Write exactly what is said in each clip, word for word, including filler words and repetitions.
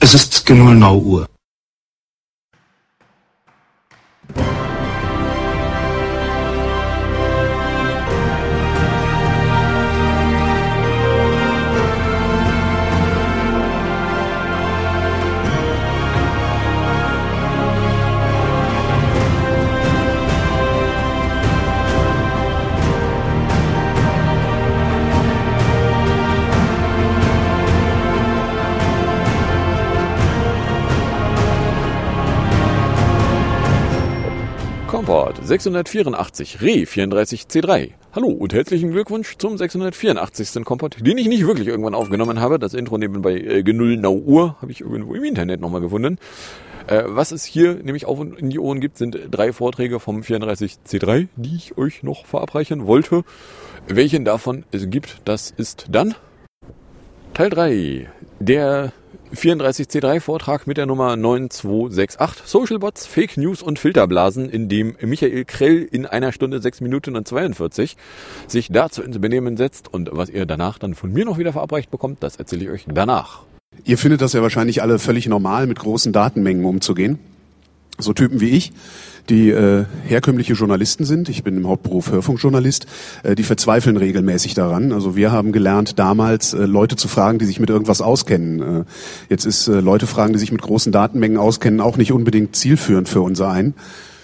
Es ist null Uhr. Komport sechshundertvierundachtzig, Re vierunddreißig C drei. Hallo und herzlichen Glückwunsch zum sechshundertvierundachtzigsten Kompott, den ich nicht wirklich irgendwann aufgenommen habe. Das Intro nebenbei äh, null Uhr habe ich irgendwo im Internet nochmal gefunden. Äh, was es hier nämlich auf und in die Ohren gibt, sind drei Vorträge vom vierunddreißig C drei, die ich euch noch verabreichen wollte. Welchen davon es gibt, das ist dann Teil drei. Der vierunddreißig C drei Vortrag mit der Nummer neun zwei sechs acht, Social Bots, Fake News und Filterblasen, in dem Michael Krell in einer Stunde sechs Minuten und zweiundvierzig sich dazu ins Benehmen setzt, und was ihr danach dann von mir noch wieder verabreicht bekommt, das erzähle ich euch danach. Ihr findet das ja wahrscheinlich alle völlig normal, mit großen Datenmengen umzugehen. So Typen wie ich, die äh, herkömmliche Journalisten sind, ich bin im Hauptberuf Hörfunkjournalist, äh, die verzweifeln regelmäßig daran. Also wir haben gelernt, damals äh, Leute zu fragen, die sich mit irgendwas auskennen. Äh, jetzt ist äh, Leute fragen, die sich mit großen Datenmengen auskennen, auch nicht unbedingt zielführend für unser ein.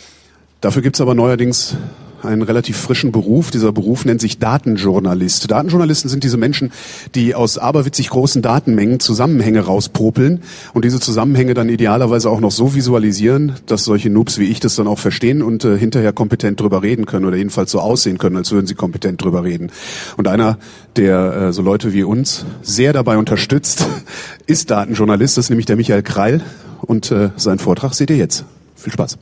Dafür gibt's aber neuerdings einen relativ frischen Beruf. Dieser Beruf nennt sich Datenjournalist. Datenjournalisten sind diese Menschen, die aus aberwitzig großen Datenmengen Zusammenhänge rauspopeln und diese Zusammenhänge dann idealerweise auch noch so visualisieren, dass solche Noobs wie ich das dann auch verstehen und äh, hinterher kompetent drüber reden können oder jedenfalls so aussehen können, als würden sie kompetent drüber reden. Und einer, der äh, so Leute wie uns sehr dabei unterstützt, ist Datenjournalist. Das ist nämlich der Michael Krell, und äh, seinen Vortrag seht ihr jetzt. Viel Spaß.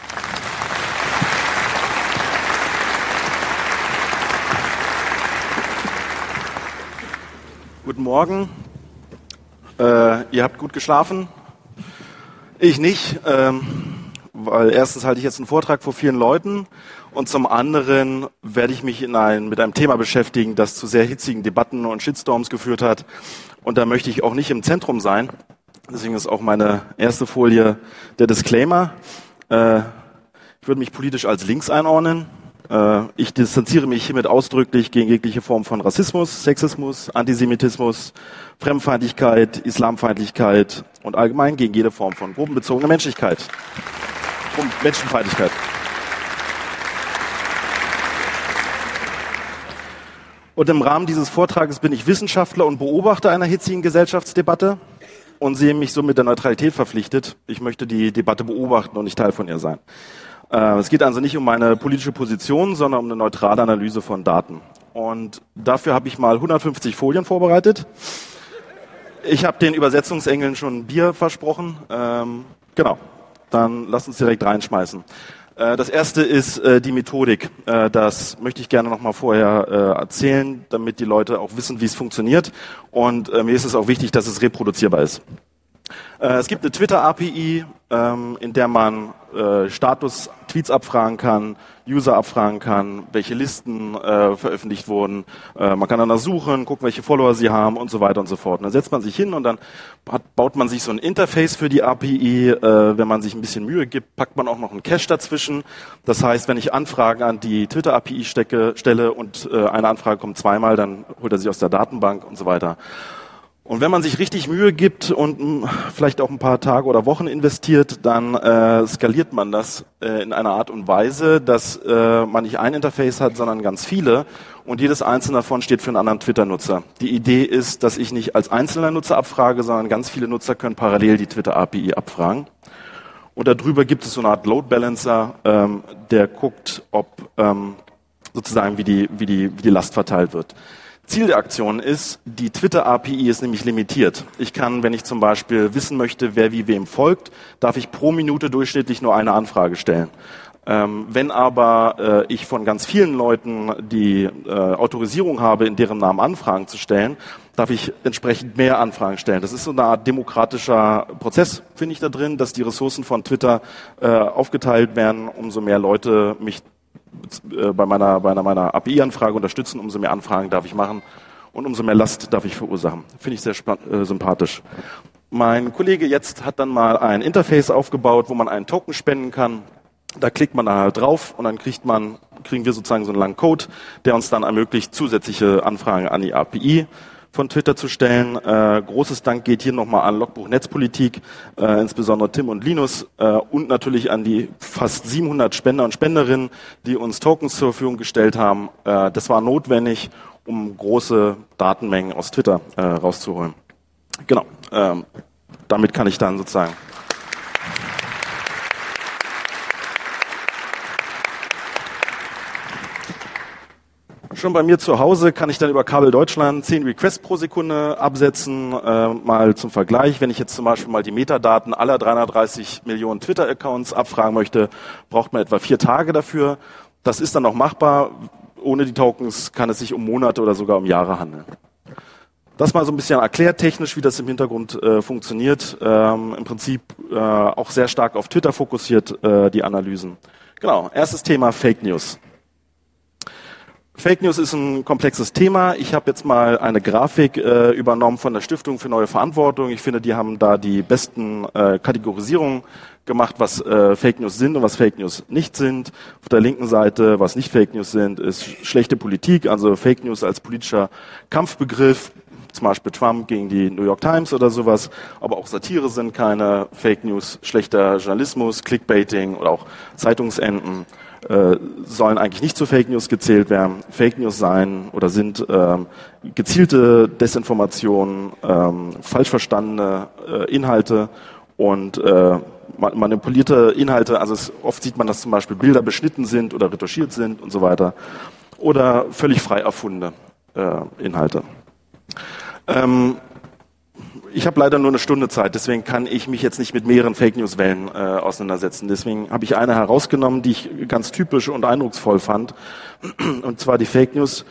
Guten Morgen. Äh, ihr habt gut geschlafen. Ich nicht, ähm, weil erstens halte ich jetzt einen Vortrag vor vielen Leuten und zum anderen werde ich mich in ein, mit einem Thema beschäftigen, das zu sehr hitzigen Debatten und Shitstorms geführt hat. Und da möchte ich auch nicht im Zentrum sein. Deswegen ist auch meine erste Folie der Disclaimer. Äh, ich würde mich politisch als links einordnen. Ich distanziere mich hiermit ausdrücklich gegen jegliche Form von Rassismus, Sexismus, Antisemitismus, Fremdenfeindlichkeit, Islamfeindlichkeit und allgemein gegen jede Form von gruppenbezogener Menschlichkeit und Menschenfeindlichkeit. Und im Rahmen dieses Vortrages bin ich Wissenschaftler und Beobachter einer hitzigen Gesellschaftsdebatte und sehe mich somit der Neutralität verpflichtet. Ich möchte die Debatte beobachten und nicht Teil von ihr sein. Es geht also nicht um meine politische Position, sondern um eine neutrale Analyse von Daten. Und dafür habe ich mal hundertfünfzig Folien vorbereitet. Ich habe den Übersetzungsengeln schon ein Bier versprochen. Ähm, genau, dann lasst uns direkt reinschmeißen. Äh, das erste ist äh, die Methodik. Äh, das möchte ich gerne noch mal vorher äh, erzählen, damit die Leute auch wissen, wie es funktioniert. Und äh, mir ist es auch wichtig, dass es reproduzierbar ist. Es gibt eine Twitter-A P I, ähm, in der man äh, Status-Tweets abfragen kann, User abfragen kann, welche Listen äh, veröffentlicht wurden. Äh, man kann danach suchen, gucken, welche Follower sie haben und so weiter und so fort. Und dann setzt man sich hin und dann hat, baut man sich so ein Interface für die A P I. Äh, wenn man sich ein bisschen Mühe gibt, packt man auch noch einen Cache dazwischen. Das heißt, wenn ich Anfragen an die Twitter-A P I stecke, stelle und äh, eine Anfrage kommt zweimal, dann holt er sie aus der Datenbank und so weiter. Und wenn man sich richtig Mühe gibt und mh, vielleicht auch ein paar Tage oder Wochen investiert, dann äh, skaliert man das äh, in einer Art und Weise, dass äh, man nicht ein Interface hat, sondern ganz viele. Und jedes einzelne davon steht für einen anderen Twitter-Nutzer. Die Idee ist, dass ich nicht als einzelner Nutzer abfrage, sondern ganz viele Nutzer können parallel die Twitter-A P I abfragen. Und darüber gibt es so eine Art Load Balancer, ähm, der guckt, ob ähm, sozusagen wie die, wie die, wie die Last verteilt wird. Ziel der Aktion ist, die Twitter-A P I ist nämlich limitiert. Ich kann, wenn ich zum Beispiel wissen möchte, wer wie wem folgt, darf ich pro Minute durchschnittlich nur eine Anfrage stellen. Ähm, wenn aber äh, ich von ganz vielen Leuten die äh, Autorisierung habe, in deren Namen Anfragen zu stellen, darf ich entsprechend mehr Anfragen stellen. Das ist so eine Art demokratischer Prozess, finde ich da drin, dass die Ressourcen von Twitter äh, aufgeteilt werden, umso mehr Leute mich bei meiner, bei meiner A P I-Anfrage unterstützen, umso mehr Anfragen darf ich machen und umso mehr Last darf ich verursachen. Finde ich sehr äh, sympathisch. Mein Kollege jetzt hat dann mal ein Interface aufgebaut, wo man einen Token spenden kann. Da klickt man dann halt drauf und dann kriegt man, kriegen wir sozusagen so einen langen Code, der uns dann ermöglicht, zusätzliche Anfragen an die A P I von Twitter zu stellen. Äh, großes Dank geht hier nochmal an Logbuch Netzpolitik, äh, insbesondere Tim und Linus äh, und natürlich an die fast siebenhundert Spender und Spenderinnen, die uns Tokens zur Verfügung gestellt haben. Äh, das war notwendig, um große Datenmengen aus Twitter äh, rauszuholen. Genau, ähm, damit kann ich dann sozusagen... Schon bei mir zu Hause kann ich dann über Kabel Deutschland zehn Requests pro Sekunde absetzen. Äh, mal zum Vergleich, wenn ich jetzt zum Beispiel mal die Metadaten aller dreihundertdreißig Millionen Twitter-Accounts abfragen möchte, braucht man etwa vier Tage dafür. Das ist dann auch machbar. Ohne die Tokens kann es sich um Monate oder sogar um Jahre handeln. Das mal so ein bisschen erklärt technisch, wie das im Hintergrund äh, funktioniert. Ähm, Im Prinzip äh, auch sehr stark auf Twitter fokussiert, äh, die Analysen. Genau, erstes Thema Fake News. Fake News ist ein komplexes Thema. Ich habe jetzt mal eine Grafik äh, übernommen von der Stiftung für neue Verantwortung. Ich finde, die haben da die besten äh, Kategorisierungen gemacht, was äh, Fake News sind und was Fake News nicht sind. Auf der linken Seite, was nicht Fake News sind, ist schlechte Politik, also Fake News als politischer Kampfbegriff, zum Beispiel Trump gegen die New York Times oder sowas. Aber auch Satire sind keine Fake News, schlechter Journalismus, Clickbaiting oder auch Zeitungsenden. Äh, sollen eigentlich nicht zu Fake News gezählt werden. Fake News sein oder sind ähm, gezielte Desinformationen, ähm, falsch verstandene äh, Inhalte und äh, manipulierte Inhalte. Also es, oft sieht man, dass zum Beispiel Bilder beschnitten sind oder retuschiert sind und so weiter. Oder völlig frei erfundene äh, Inhalte. Ähm, Ich habe leider nur eine Stunde Zeit, deswegen kann ich mich jetzt nicht mit mehreren Fake News Wellen äh, auseinandersetzen. Deswegen habe ich eine herausgenommen, die ich ganz typisch und eindrucksvoll fand. Und zwar die Fake News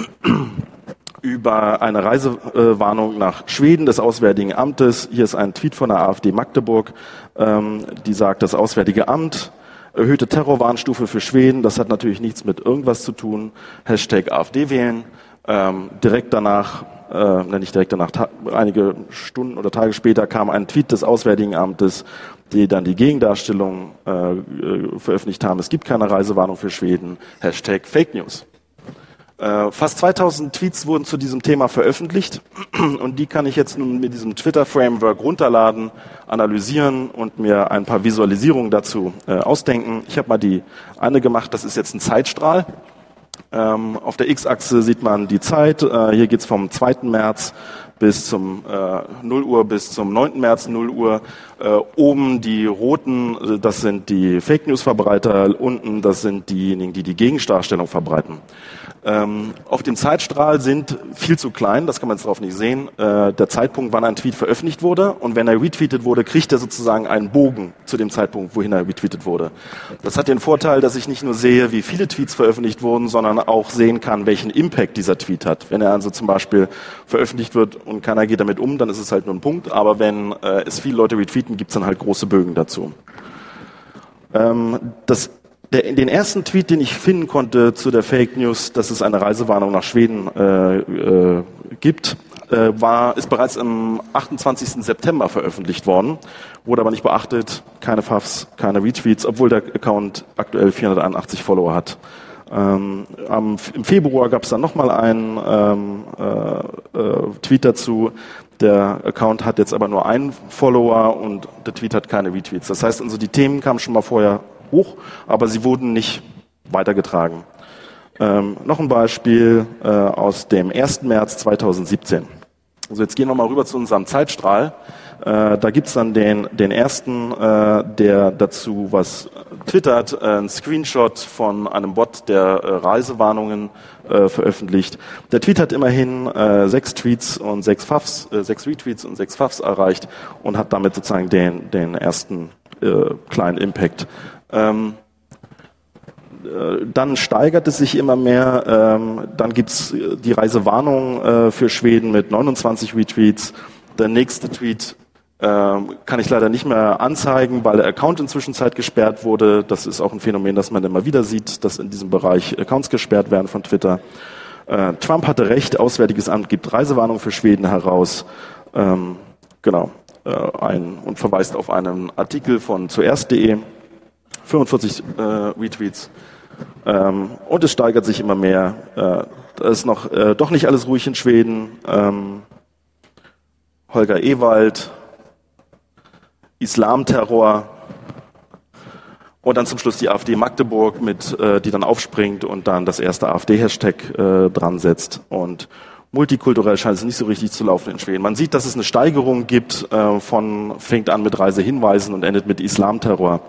über eine Reisewarnung äh, nach Schweden des Auswärtigen Amtes. Hier ist ein Tweet von der AfD Magdeburg, ähm, die sagt, das Auswärtige Amt erhöhte Terrorwarnstufe für Schweden. Das hat natürlich nichts mit irgendwas zu tun. Hashtag AfD wählen. Ähm, direkt danach Äh, nicht direkt danach, ta- einige Stunden oder Tage später kam ein Tweet des Auswärtigen Amtes, die dann die Gegendarstellung äh, äh, veröffentlicht haben. Es gibt keine Reisewarnung für Schweden. Hashtag Fake News. Äh, fast zweitausend Tweets wurden zu diesem Thema veröffentlicht und die kann ich jetzt nun mit diesem Twitter-Framework runterladen, analysieren und mir ein paar Visualisierungen dazu äh, ausdenken. Ich habe mal die eine gemacht, das ist jetzt ein Zeitstrahl. Ähm, auf der X-Achse sieht man die Zeit. Äh, hier geht's vom zweiten März bis zum äh, null Uhr bis zum neunten März null Uhr. Äh, oben die roten, das sind die Fake News Verbreiter. Unten, das sind diejenigen, die die Gegendarstellung verbreiten. Ähm, auf dem Zeitstrahl sind viel zu klein, das kann man jetzt drauf nicht sehen, äh, der Zeitpunkt, wann ein Tweet veröffentlicht wurde. Und wenn er retweetet wurde, kriegt er sozusagen einen Bogen zu dem Zeitpunkt, wohin er retweetet wurde. Das hat den Vorteil, dass ich nicht nur sehe, wie viele Tweets veröffentlicht wurden, sondern auch sehen kann, welchen Impact dieser Tweet hat. Wenn er also zum Beispiel veröffentlicht wird und keiner geht damit um, dann ist es halt nur ein Punkt. Aber wenn äh, es viele Leute retweeten, gibt es dann halt große Bögen dazu. Ähm, das Der, den ersten Tweet, den ich finden konnte zu der Fake News, dass es eine Reisewarnung nach Schweden äh, äh, gibt, äh, war, ist bereits am achtundzwanzigsten September veröffentlicht worden, wurde aber nicht beachtet, keine F A Fs, keine Retweets, obwohl der Account aktuell vierhunderteinundachtzig Follower hat. Ähm, am, Im Februar gab es dann nochmal einen ähm, äh, äh, Tweet dazu. Der Account hat jetzt aber nur einen Follower und der Tweet hat keine Retweets. Das heißt also, die Themen kamen schon mal vorher hoch, aber sie wurden nicht weitergetragen. Ähm, noch ein Beispiel äh, aus dem ersten März zweitausendsiebzehn. Also jetzt gehen wir mal rüber zu unserem Zeitstrahl. Äh, da gibt's dann den, den ersten, äh, der dazu was twittert, äh, ein Screenshot von einem Bot, der äh, Reisewarnungen äh, veröffentlicht. Der Tweet hat immerhin äh, sechs Tweets und sechs F A Fs, äh, sechs Retweets und sechs F A Fs erreicht und hat damit sozusagen den, den ersten äh, kleinen Impact. Ähm, äh, dann steigert es sich immer mehr. Ähm, dann gibt's die Reisewarnung äh, für Schweden mit neunundzwanzig Retweets. Der nächste Tweet ähm, kann ich leider nicht mehr anzeigen, weil der Account inzwischen Zeit gesperrt wurde. Das ist auch ein Phänomen, das man immer wieder sieht, dass in diesem Bereich Accounts gesperrt werden von Twitter. Äh, Trump hatte recht, Auswärtiges Amt gibt Reisewarnung für Schweden heraus. Ähm, genau. äh, ein und verweist auf einen Artikel von zuerst punkt de, fünfundvierzig äh, Retweets, ähm, und es steigert sich immer mehr. Äh, da ist noch äh, doch nicht alles ruhig in Schweden. Ähm, Holger Ewald, Islamterror und dann zum Schluss die AfD Magdeburg, mit, äh, die dann aufspringt und dann das erste AfD-Hashtag äh, dran setzt. Und multikulturell scheint es nicht so richtig zu laufen in Schweden. Man sieht, dass es eine Steigerung gibt, äh, von fängt an mit Reisehinweisen und endet mit Islamterror.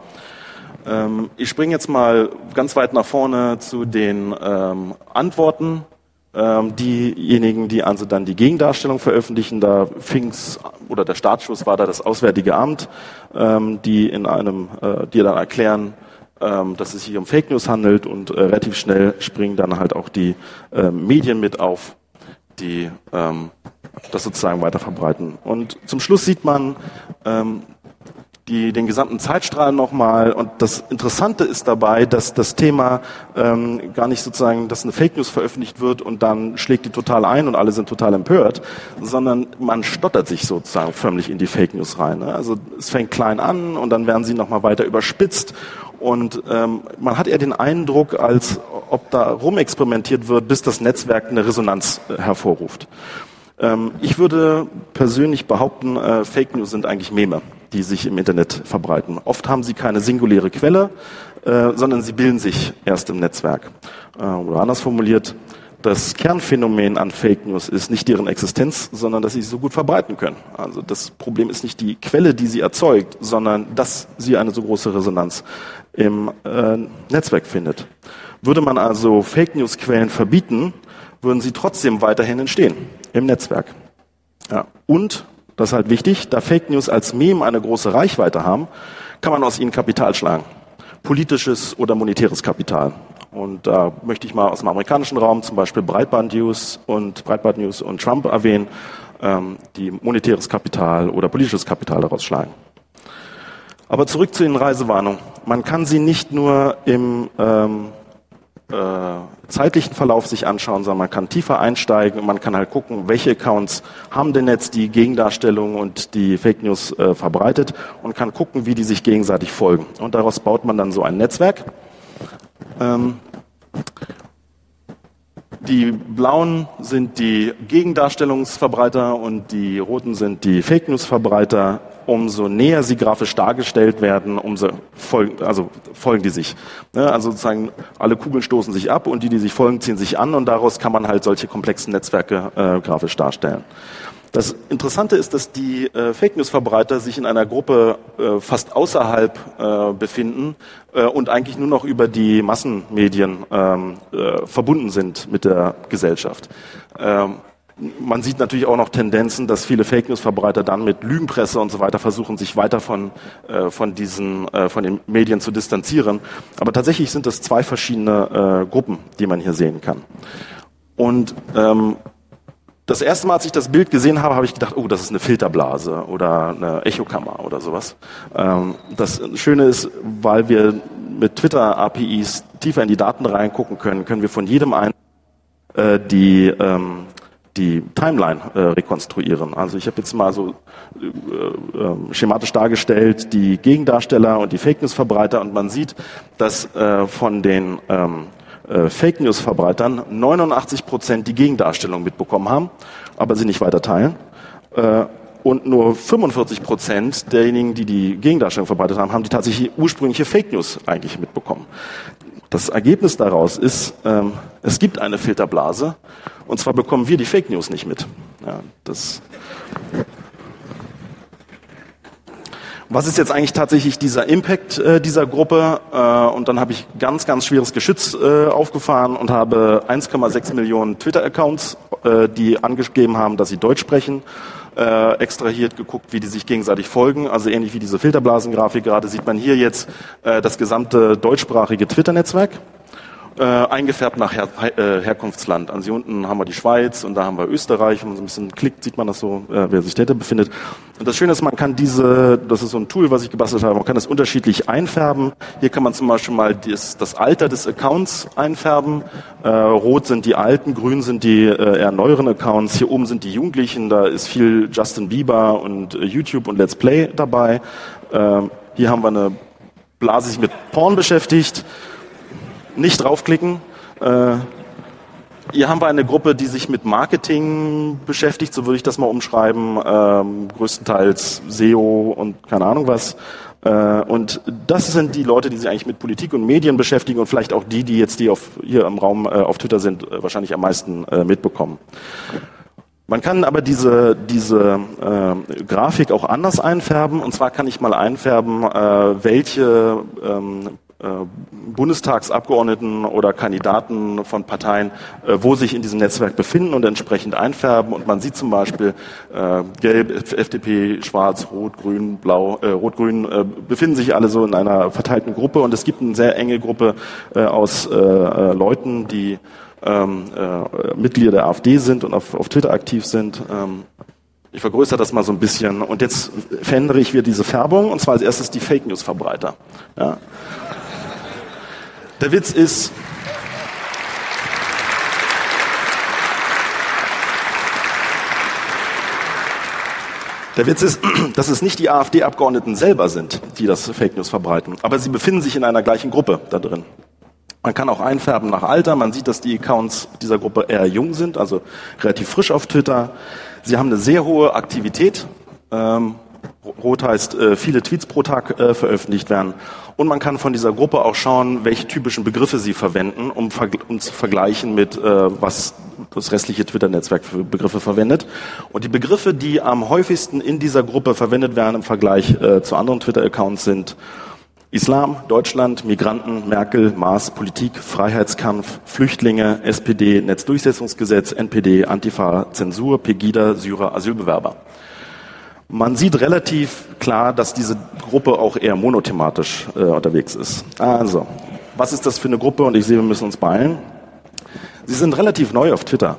Ähm, ich springe jetzt mal ganz weit nach vorne zu den ähm, Antworten. Ähm, diejenigen, die also dann die Gegendarstellung veröffentlichen, da fing's, oder der Startschuss war da das Auswärtige Amt, ähm, die in einem, äh, die dann erklären, ähm, dass es sich um Fake News handelt, und äh, relativ schnell springen dann halt auch die äh, Medien mit auf, die ähm, das sozusagen weiter verbreiten. Und zum Schluss sieht man ähm, die, den gesamten Zeitstrahl nochmal, und das Interessante ist dabei, dass das Thema ähm, gar nicht sozusagen, dass eine Fake News veröffentlicht wird und dann schlägt die total ein und alle sind total empört, sondern man stottert sich sozusagen förmlich in die Fake News rein. Ne? Also es fängt klein an und dann werden sie nochmal weiter überspitzt, und ähm, man hat eher den Eindruck, als ob da rumexperimentiert wird, bis das Netzwerk eine Resonanz äh, hervorruft. Ähm, ich würde persönlich behaupten, äh, Fake News sind eigentlich Meme, die sich im Internet verbreiten. Oft haben sie keine singuläre Quelle, äh, sondern sie bilden sich erst im Netzwerk. Äh, oder anders formuliert, das Kernphänomen an Fake News ist nicht deren Existenz, sondern dass sie sich so gut verbreiten können. Also das Problem ist nicht die Quelle, die sie erzeugt, sondern dass sie eine so große Resonanz im äh, Netzwerk findet. Würde man also Fake News Quellen verbieten, würden sie trotzdem weiterhin entstehen im Netzwerk. Ja. Und, das ist halt wichtig, da Fake News als Meme eine große Reichweite haben, kann man aus ihnen Kapital schlagen. Politisches oder monetäres Kapital. Und da möchte ich mal aus dem amerikanischen Raum zum Beispiel Breitbart News und Breitbart News und Trump erwähnen, ähm, die monetäres Kapital oder politisches Kapital daraus schlagen. Aber zurück zu den Reisewarnungen. Man kann sie nicht nur im ähm, äh, zeitlichen Verlauf sich anschauen, sondern man kann tiefer einsteigen und man kann halt gucken, welche Accounts haben denn jetzt die Gegendarstellung und die Fake News äh, verbreitet, und kann gucken, wie die sich gegenseitig folgen. Und daraus baut man dann so ein Netzwerk. Ähm, die blauen sind die Gegendarstellungsverbreiter und die roten sind die Fake News Verbreiter. Umso näher sie grafisch dargestellt werden, umso folgen, also folgen die sich. Ja, also sozusagen alle Kugeln stoßen sich ab und die, die sich folgen, ziehen sich an, und daraus kann man halt solche komplexen Netzwerke äh, grafisch darstellen. Das Interessante ist, dass die äh, Fake News Verbreiter sich in einer Gruppe äh, fast außerhalb äh, befinden äh, und eigentlich nur noch über die Massenmedien ähm, äh, verbunden sind mit der Gesellschaft. Ähm, Man sieht natürlich auch noch Tendenzen, dass viele Fake News Verbreiter dann mit Lügenpresse und so weiter versuchen, sich weiter von, äh, von diesen, äh, von den Medien zu distanzieren. Aber tatsächlich sind es zwei verschiedene äh, Gruppen, die man hier sehen kann. Und ähm, das erste Mal, als ich das Bild gesehen habe, habe ich gedacht, oh, das ist eine Filterblase oder eine Echokammer oder sowas. Ähm, das Schöne ist, weil wir mit Twitter-A P Is tiefer in die Daten reingucken können, können wir von jedem einen äh, die ähm, die Timeline äh, rekonstruieren. Also ich habe jetzt mal so äh, äh, schematisch dargestellt die Gegendarsteller und die Fake News Verbreiter, und man sieht, dass äh, von den ähm, äh, Fake News Verbreitern neunundachtzig Prozent die Gegendarstellung mitbekommen haben, aber sie nicht weiter teilen. Äh, und nur fünfundvierzig Prozent derjenigen, die die Gegendarstellung verbreitet haben, haben die tatsächlich ursprüngliche Fake News eigentlich mitbekommen. Das Ergebnis daraus ist, ähm, es gibt eine Filterblase, und zwar bekommen wir die Fake News nicht mit. Ja, das Was ist jetzt eigentlich tatsächlich dieser Impact äh, dieser Gruppe? Äh, und dann habe ich ganz, ganz schweres Geschütz äh, aufgefahren und habe eins Komma sechs Millionen Twitter-Accounts, äh, die angegeben haben, dass sie Deutsch sprechen, äh, extrahiert, geguckt, wie die sich gegenseitig folgen. Also ähnlich wie diese Filterblasengrafik gerade sieht man hier jetzt äh, das gesamte deutschsprachige Twitter-Netzwerk. Äh, eingefärbt nach Her äh, Herkunftsland. Also hier unten haben wir die Schweiz und da haben wir Österreich. Wenn man so ein bisschen klickt, sieht man das so, äh, wer sich dahinter befindet. Und das Schöne ist, man kann diese, das ist so ein Tool, was ich gebastelt habe, man kann das unterschiedlich einfärben. Hier kann man zum Beispiel mal das, das Alter des Accounts einfärben. Äh, rot sind die alten, grün sind die äh, eher neueren Accounts. Hier oben sind die Jugendlichen, da ist viel Justin Bieber und äh, YouTube und Let's Play dabei. Äh, hier haben wir eine Blase, die sich mit Porn beschäftigt. Nicht draufklicken. Äh, Hier haben wir eine Gruppe, die sich mit Marketing beschäftigt, so würde ich das mal umschreiben, ähm, größtenteils S E O und keine Ahnung was. Äh, und das sind die Leute, die sich eigentlich mit Politik und Medien beschäftigen und vielleicht auch die, die jetzt die auf, hier im Raum äh, auf Twitter sind, äh, wahrscheinlich am meisten äh, mitbekommen. Man kann aber diese, diese äh, Grafik auch anders einfärben, und zwar kann ich mal einfärben, äh, welche ähm, Bundestagsabgeordneten oder Kandidaten von Parteien, äh, wo sich in diesem Netzwerk befinden und entsprechend einfärben. Und man sieht zum Beispiel äh, Gelb, F D P, Schwarz, Rot, Grün, Blau, äh, Rot-Grün äh, befinden sich alle so in einer verteilten Gruppe. Und es gibt eine sehr enge Gruppe äh, aus äh, äh, Leuten, die ähm, äh, Mitglieder der AfD sind und auf, auf Twitter aktiv sind. Ähm, Ich vergrößere das mal so ein bisschen. Und jetzt verändere ich wieder diese Färbung. Und zwar als erstes die Fake News Verbreiter. Ja. Der Witz ist, der Witz ist, dass es nicht die AfD-Abgeordneten selber sind, die das Fake News verbreiten. Aber sie befinden sich in einer gleichen Gruppe da drin. Man kann auch einfärben nach Alter. Man sieht, dass die Accounts dieser Gruppe eher jung sind, also relativ frisch auf Twitter. Sie haben eine sehr hohe Aktivität. Ähm, Rot heißt, äh, viele Tweets pro Tag äh, veröffentlicht werden. Und man kann von dieser Gruppe auch schauen, welche typischen Begriffe sie verwenden, um, um zu vergleichen mit, äh, was das restliche Twitter-Netzwerk für Begriffe verwendet. Und die Begriffe, die am häufigsten in dieser Gruppe verwendet werden im Vergleich äh, zu anderen Twitter-Accounts, sind Islam, Deutschland, Migranten, Merkel, Maas, Politik, Freiheitskampf, Flüchtlinge, S P D, Netzdurchsetzungsgesetz, N P D, Antifa, Zensur, Pegida, Syrer, Asylbewerber. Man sieht relativ klar, dass diese Gruppe auch eher monothematisch äh, unterwegs ist. Also, was ist das für eine Gruppe? Und ich sehe, wir müssen uns beeilen. Sie sind relativ neu auf Twitter.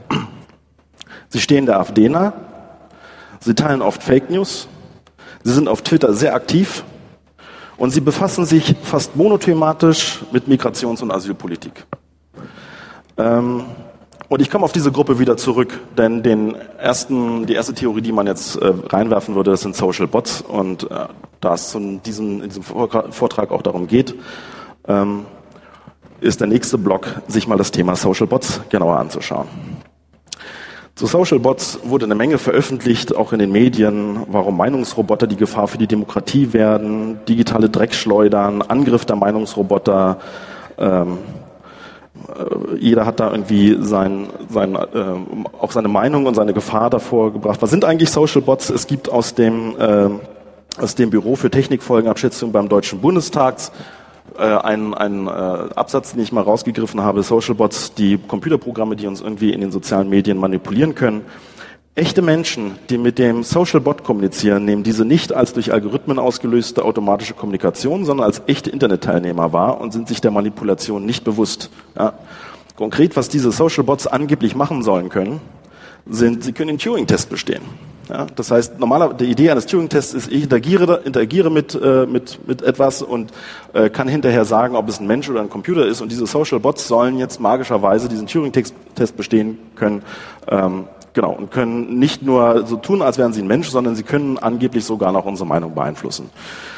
Sie stehen der AfD nah. Sie teilen oft Fake News. Sie sind auf Twitter sehr aktiv. Und sie befassen sich fast monothematisch mit Migrations- und Asylpolitik. Ähm, und ich komme auf diese Gruppe wieder zurück, denn den ersten, die erste Theorie, die man jetzt äh, reinwerfen würde, das sind Social Bots. Und äh, da es in diesem, in diesem Vortrag auch darum geht, ähm, ist der nächste Block, sich mal das Thema Social Bots genauer anzuschauen. Zu Social Bots wurde eine Menge veröffentlicht, auch in den Medien, warum Meinungsroboter die Gefahr für die Demokratie werden, digitale Dreckschleudern, Angriff der Meinungsroboter. Ähm, äh, jeder hat da irgendwie sein, sein, äh, auch seine Meinung und seine Gefahr davor gebracht. Was sind eigentlich Social Bots? Es gibt aus dem, äh, aus dem Büro für Technikfolgenabschätzung beim Deutschen Bundestag Ein, ein äh, Absatz, den ich mal rausgegriffen habe, Social Bots, die Computerprogramme, die uns irgendwie in den sozialen Medien manipulieren können. Echte Menschen, die mit dem Social Bot kommunizieren, nehmen diese nicht als durch Algorithmen ausgelöste automatische Kommunikation, sondern als echte Internetteilnehmer wahr und sind sich der Manipulation nicht bewusst. Ja. Konkret, was diese Social Bots angeblich machen sollen können, sind, sie können den Turing-Test bestehen. Ja, das heißt, normalerweise die Idee eines Turing-Tests ist, ich interagiere, interagiere mit, äh, mit, mit etwas und äh, kann hinterher sagen, ob es ein Mensch oder ein Computer ist. Und diese Social Bots sollen jetzt magischerweise diesen Turing-Test bestehen können. Ähm, genau, und können nicht nur so tun, als wären sie ein Mensch, sondern sie können angeblich sogar noch unsere Meinung beeinflussen.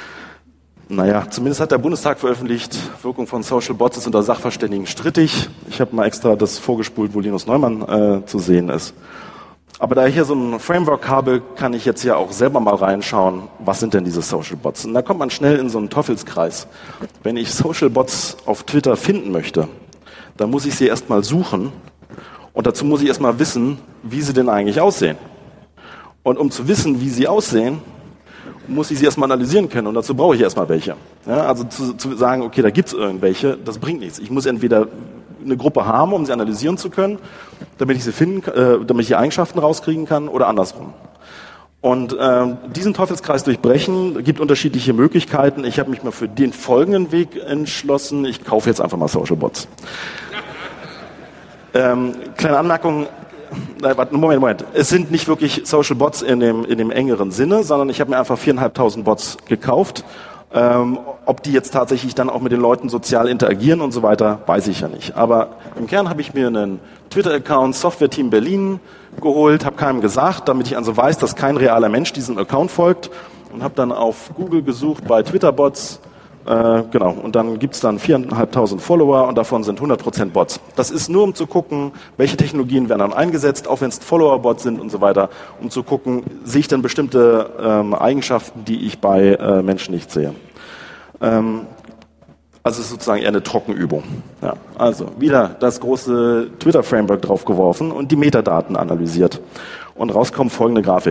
Naja, zumindest hat der Bundestag veröffentlicht, Wirkung von Social Bots ist unter Sachverständigen strittig. Ich habe mal extra das vorgespult, wo Linus Neumann äh, zu sehen ist. Aber da ich hier so ein Framework habe, kann ich jetzt ja auch selber mal reinschauen, was sind denn diese Social Bots? Und da kommt man schnell in so einen Teufelskreis. Wenn ich Social Bots auf Twitter finden möchte, dann muss ich sie erstmal suchen und dazu muss ich erstmal wissen, wie sie denn eigentlich aussehen. Und um zu wissen, wie sie aussehen, muss ich sie erstmal analysieren können und dazu brauche ich erstmal welche. Ja, also zu, zu sagen, okay, da gibt's irgendwelche, das bringt nichts. Ich muss entweder eine Gruppe haben, um sie analysieren zu können, damit ich sie finden, äh, damit ich die Eigenschaften rauskriegen kann oder andersrum. Und äh, diesen Teufelskreis durchbrechen gibt unterschiedliche Möglichkeiten. Ich habe mich mal für den folgenden Weg entschlossen. Ich kaufe jetzt einfach mal Social Bots. ähm, kleine Anmerkung. nein, warte, Moment, Moment. Es sind nicht wirklich Social Bots in dem, in dem engeren Sinne, sondern ich habe mir einfach viertausendfünfhundert Bots gekauft. Ähm, ob die jetzt tatsächlich dann auch mit den Leuten sozial interagieren und so weiter, weiß ich ja nicht. Aber im Kern habe ich mir einen Twitter-Account Software Team Berlin geholt, habe keinem gesagt, damit ich also weiß, dass kein realer Mensch diesem Account folgt, und habe dann auf Google gesucht bei Twitter-Bots. Äh, genau, und dann gibt's dann viertausendfünfhundert Follower und davon sind hundert Prozent Bots. Das ist nur, um zu gucken, welche Technologien werden dann eingesetzt, auch wenn es Follower-Bots sind und so weiter, um zu gucken, sehe ich dann bestimmte ähm, Eigenschaften, die ich bei äh, Menschen nicht sehe. Ähm, also es ist sozusagen eher eine Trockenübung. Ja, also wieder das große Twitter-Framework draufgeworfen und die Metadaten analysiert. Und rauskommt folgende Grafik.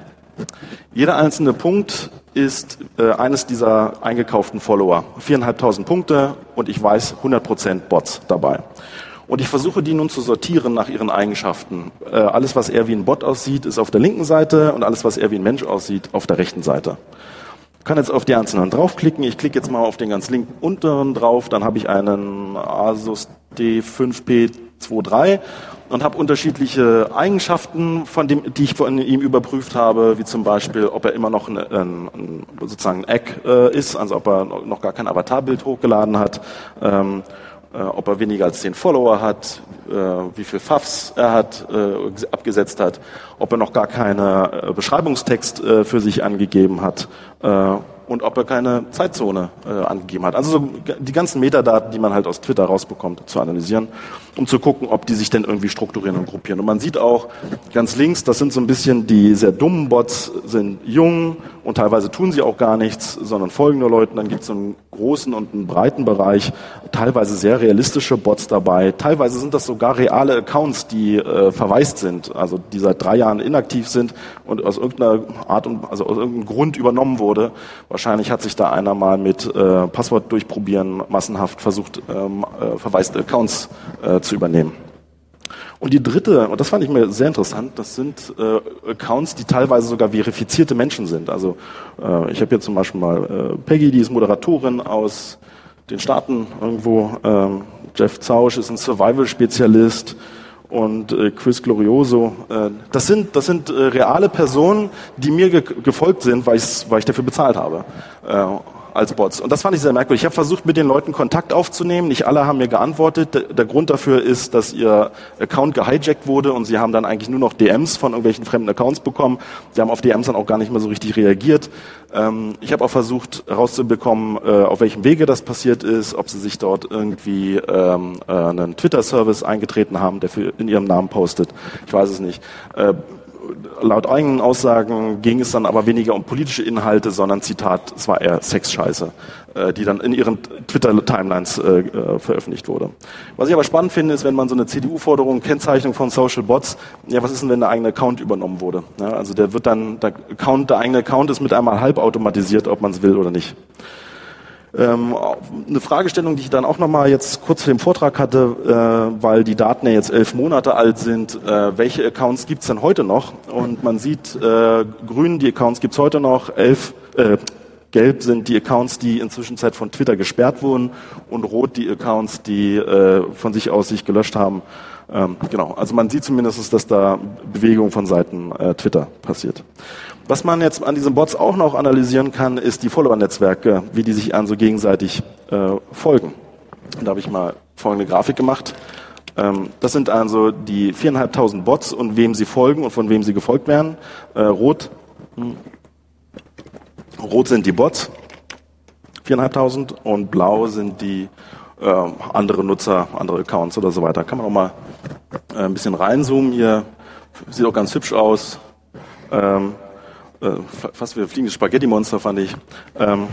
Jeder einzelne Punkt ist äh, eines dieser eingekauften Follower. viertausendfünfhundert Punkte und ich weiß hundert Prozent Bots dabei. Und ich versuche die nun zu sortieren nach ihren Eigenschaften. Äh, alles, was eher wie ein Bot aussieht, ist auf der linken Seite und alles, was eher wie ein Mensch aussieht, auf der rechten Seite. Ich kann jetzt auf die einzelnen draufklicken. Ich klicke jetzt mal auf den ganz linken unteren drauf. Dann habe ich einen Asus D fünf P drei und habe unterschiedliche Eigenschaften, von dem, die ich von ihm überprüft habe, wie zum Beispiel, ob er immer noch ein, ein, ein sozusagen ein Egg äh, ist, also ob er noch gar kein Avatarbild hochgeladen hat, ähm, äh, ob er weniger als zehn Follower hat, äh, wie viel Fafs er hat, äh, abgesetzt hat, ob er noch gar keinen äh, Beschreibungstext äh, für sich angegeben hat, äh, und ob er keine Zeitzone äh, angegeben hat. Also so die ganzen Metadaten, die man halt aus Twitter rausbekommt, zu analysieren, um zu gucken, ob die sich denn irgendwie strukturieren und gruppieren. Und man sieht auch ganz links, das sind so ein bisschen die sehr dummen Bots, sind jung und teilweise tun sie auch gar nichts, sondern folgen nur Leuten. Dann gibt es einen großen und einen breiten Bereich, teilweise sehr realistische Bots dabei. Teilweise sind das sogar reale Accounts, die äh, verwaist sind, also die seit drei Jahren inaktiv sind und aus irgendeiner Art und also aus irgendeinem Grund übernommen wurde. Wahrscheinlich hat sich da einer mal mit äh, Passwort durchprobieren massenhaft versucht, ähm, äh, verwaiste Accounts äh, zu übernehmen. Und die dritte, und das fand ich mir sehr interessant, das sind äh, Accounts, die teilweise sogar verifizierte Menschen sind. Also äh, ich habe hier zum Beispiel mal äh, Peggy, die ist Moderatorin aus den Staaten irgendwo. Ähm, Jeff Zausch ist ein Survival-Spezialist. Und äh, Chris Glorioso, äh, das sind das sind äh, reale Personen, die mir ge gefolgt sind, weil, weil ich dafür bezahlt habe äh, als Bots. Und das fand ich sehr merkwürdig. Ich habe versucht, mit den Leuten Kontakt aufzunehmen. Nicht alle haben mir geantwortet. Der, der Grund dafür ist, dass ihr Account gehijackt wurde und sie haben dann eigentlich nur noch D Ms von irgendwelchen fremden Accounts bekommen. Sie haben auf D Ms dann auch gar nicht mehr so richtig reagiert. Ähm, ich habe auch versucht herauszubekommen, äh, auf welchem Wege das passiert ist, ob sie sich dort irgendwie ähm, äh, einen Twitter-Service eingetreten haben, der für in ihrem Namen postet. Ich weiß es nicht. Äh, Laut eigenen Aussagen ging es dann aber weniger um politische Inhalte, sondern Zitat, es war eher Sexscheiße, äh, die dann in ihren Twitter-Timelines äh, äh, veröffentlicht wurde. Was ich aber spannend finde, ist, wenn man so eine C D U-Forderung, Kennzeichnung von Social Bots, ja, was ist denn, wenn der eigene Account übernommen wurde? Ja, also der wird dann, der Account, der eigene Account ist mit einmal halbautomatisiert, ob man es will oder nicht. Ähm, eine Fragestellung, die ich dann auch nochmal jetzt kurz vor dem Vortrag hatte, äh, weil die Daten ja jetzt elf Monate alt sind, äh, welche Accounts gibt's denn heute noch? Und man sieht, äh, grün, die Accounts gibt's heute noch, elf, äh, gelb sind die Accounts, die inzwischen von Twitter gesperrt wurden und rot die Accounts, die äh, von sich aus sich gelöscht haben. Ähm, genau, also man sieht zumindest, dass da Bewegung von Seiten äh, Twitter passiert. Was man jetzt an diesen Bots auch noch analysieren kann, ist die Follower-Netzwerke, wie die sich an so gegenseitig äh, folgen. Da habe ich mal folgende Grafik gemacht. Ähm, das sind also die viertausendfünfhundert Bots und wem sie folgen und von wem sie gefolgt werden. Äh, rot, hm. Rot sind die Bots, viertausendfünfhundert, und blau sind die äh, andere Nutzer, andere Accounts oder so weiter. Kann man auch mal äh, ein bisschen reinzoomen hier. Sieht auch ganz hübsch aus. Ähm, fast wie ein fliegendes Spaghetti-Monster, fand ich. Ähm,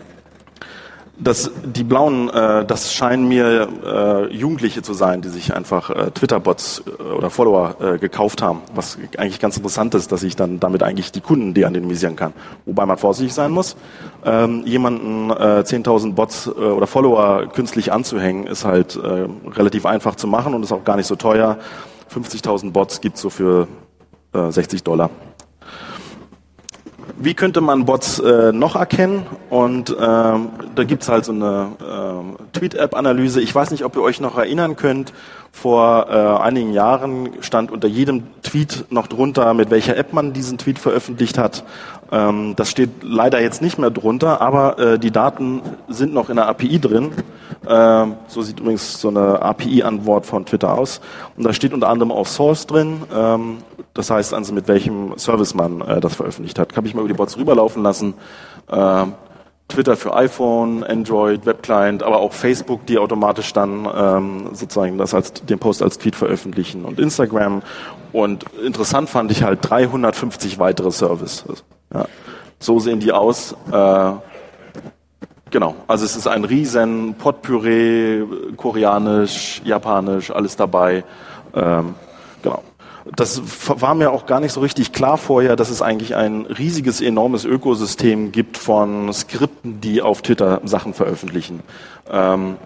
das, die blauen, äh, das scheinen mir äh, Jugendliche zu sein, die sich einfach äh, Twitter-Bots äh, oder Follower äh, gekauft haben, was eigentlich ganz interessant ist, dass ich dann damit eigentlich die Kunden de-anonymisieren kann. Wobei man vorsichtig sein muss. Ähm, jemanden äh, zehntausend Bots äh, oder Follower künstlich anzuhängen, ist halt äh, relativ einfach zu machen und ist auch gar nicht so teuer. fünfzigtausend Bots gibt's so für äh, sechzig Dollar. Wie könnte man Bots äh, noch erkennen? Und ähm, da gibt's halt so eine äh, Tweet-App-Analyse. Ich weiß nicht, ob ihr euch noch erinnern könnt, vor äh, einigen Jahren stand unter jedem Tweet noch drunter, mit welcher App man diesen Tweet veröffentlicht hat. Ähm, das steht leider jetzt nicht mehr drunter, aber äh, die Daten sind noch in der A P I drin. Äh, so sieht übrigens so eine A P I-Antwort von Twitter aus. Und da steht unter anderem auch Source drin. Ähm, das heißt also, mit welchem Service man äh, das veröffentlicht hat. Kann ich mal über die Bots rüberlaufen lassen. Äh, Twitter für iPhone, Android, Webclient, aber auch Facebook, die automatisch dann ähm, sozusagen das als den Post als Tweet veröffentlichen, und Instagram. Und interessant fand ich halt dreihundertfünfzig weitere Services. Ja. So sehen die aus. Äh, genau, also es ist ein riesen Potpüree, koreanisch, japanisch, alles dabei. Ähm, genau. Das war mir auch gar nicht so richtig klar vorher, dass es eigentlich ein riesiges, enormes Ökosystem gibt von Skripten, die auf Twitter Sachen veröffentlichen. Ähm,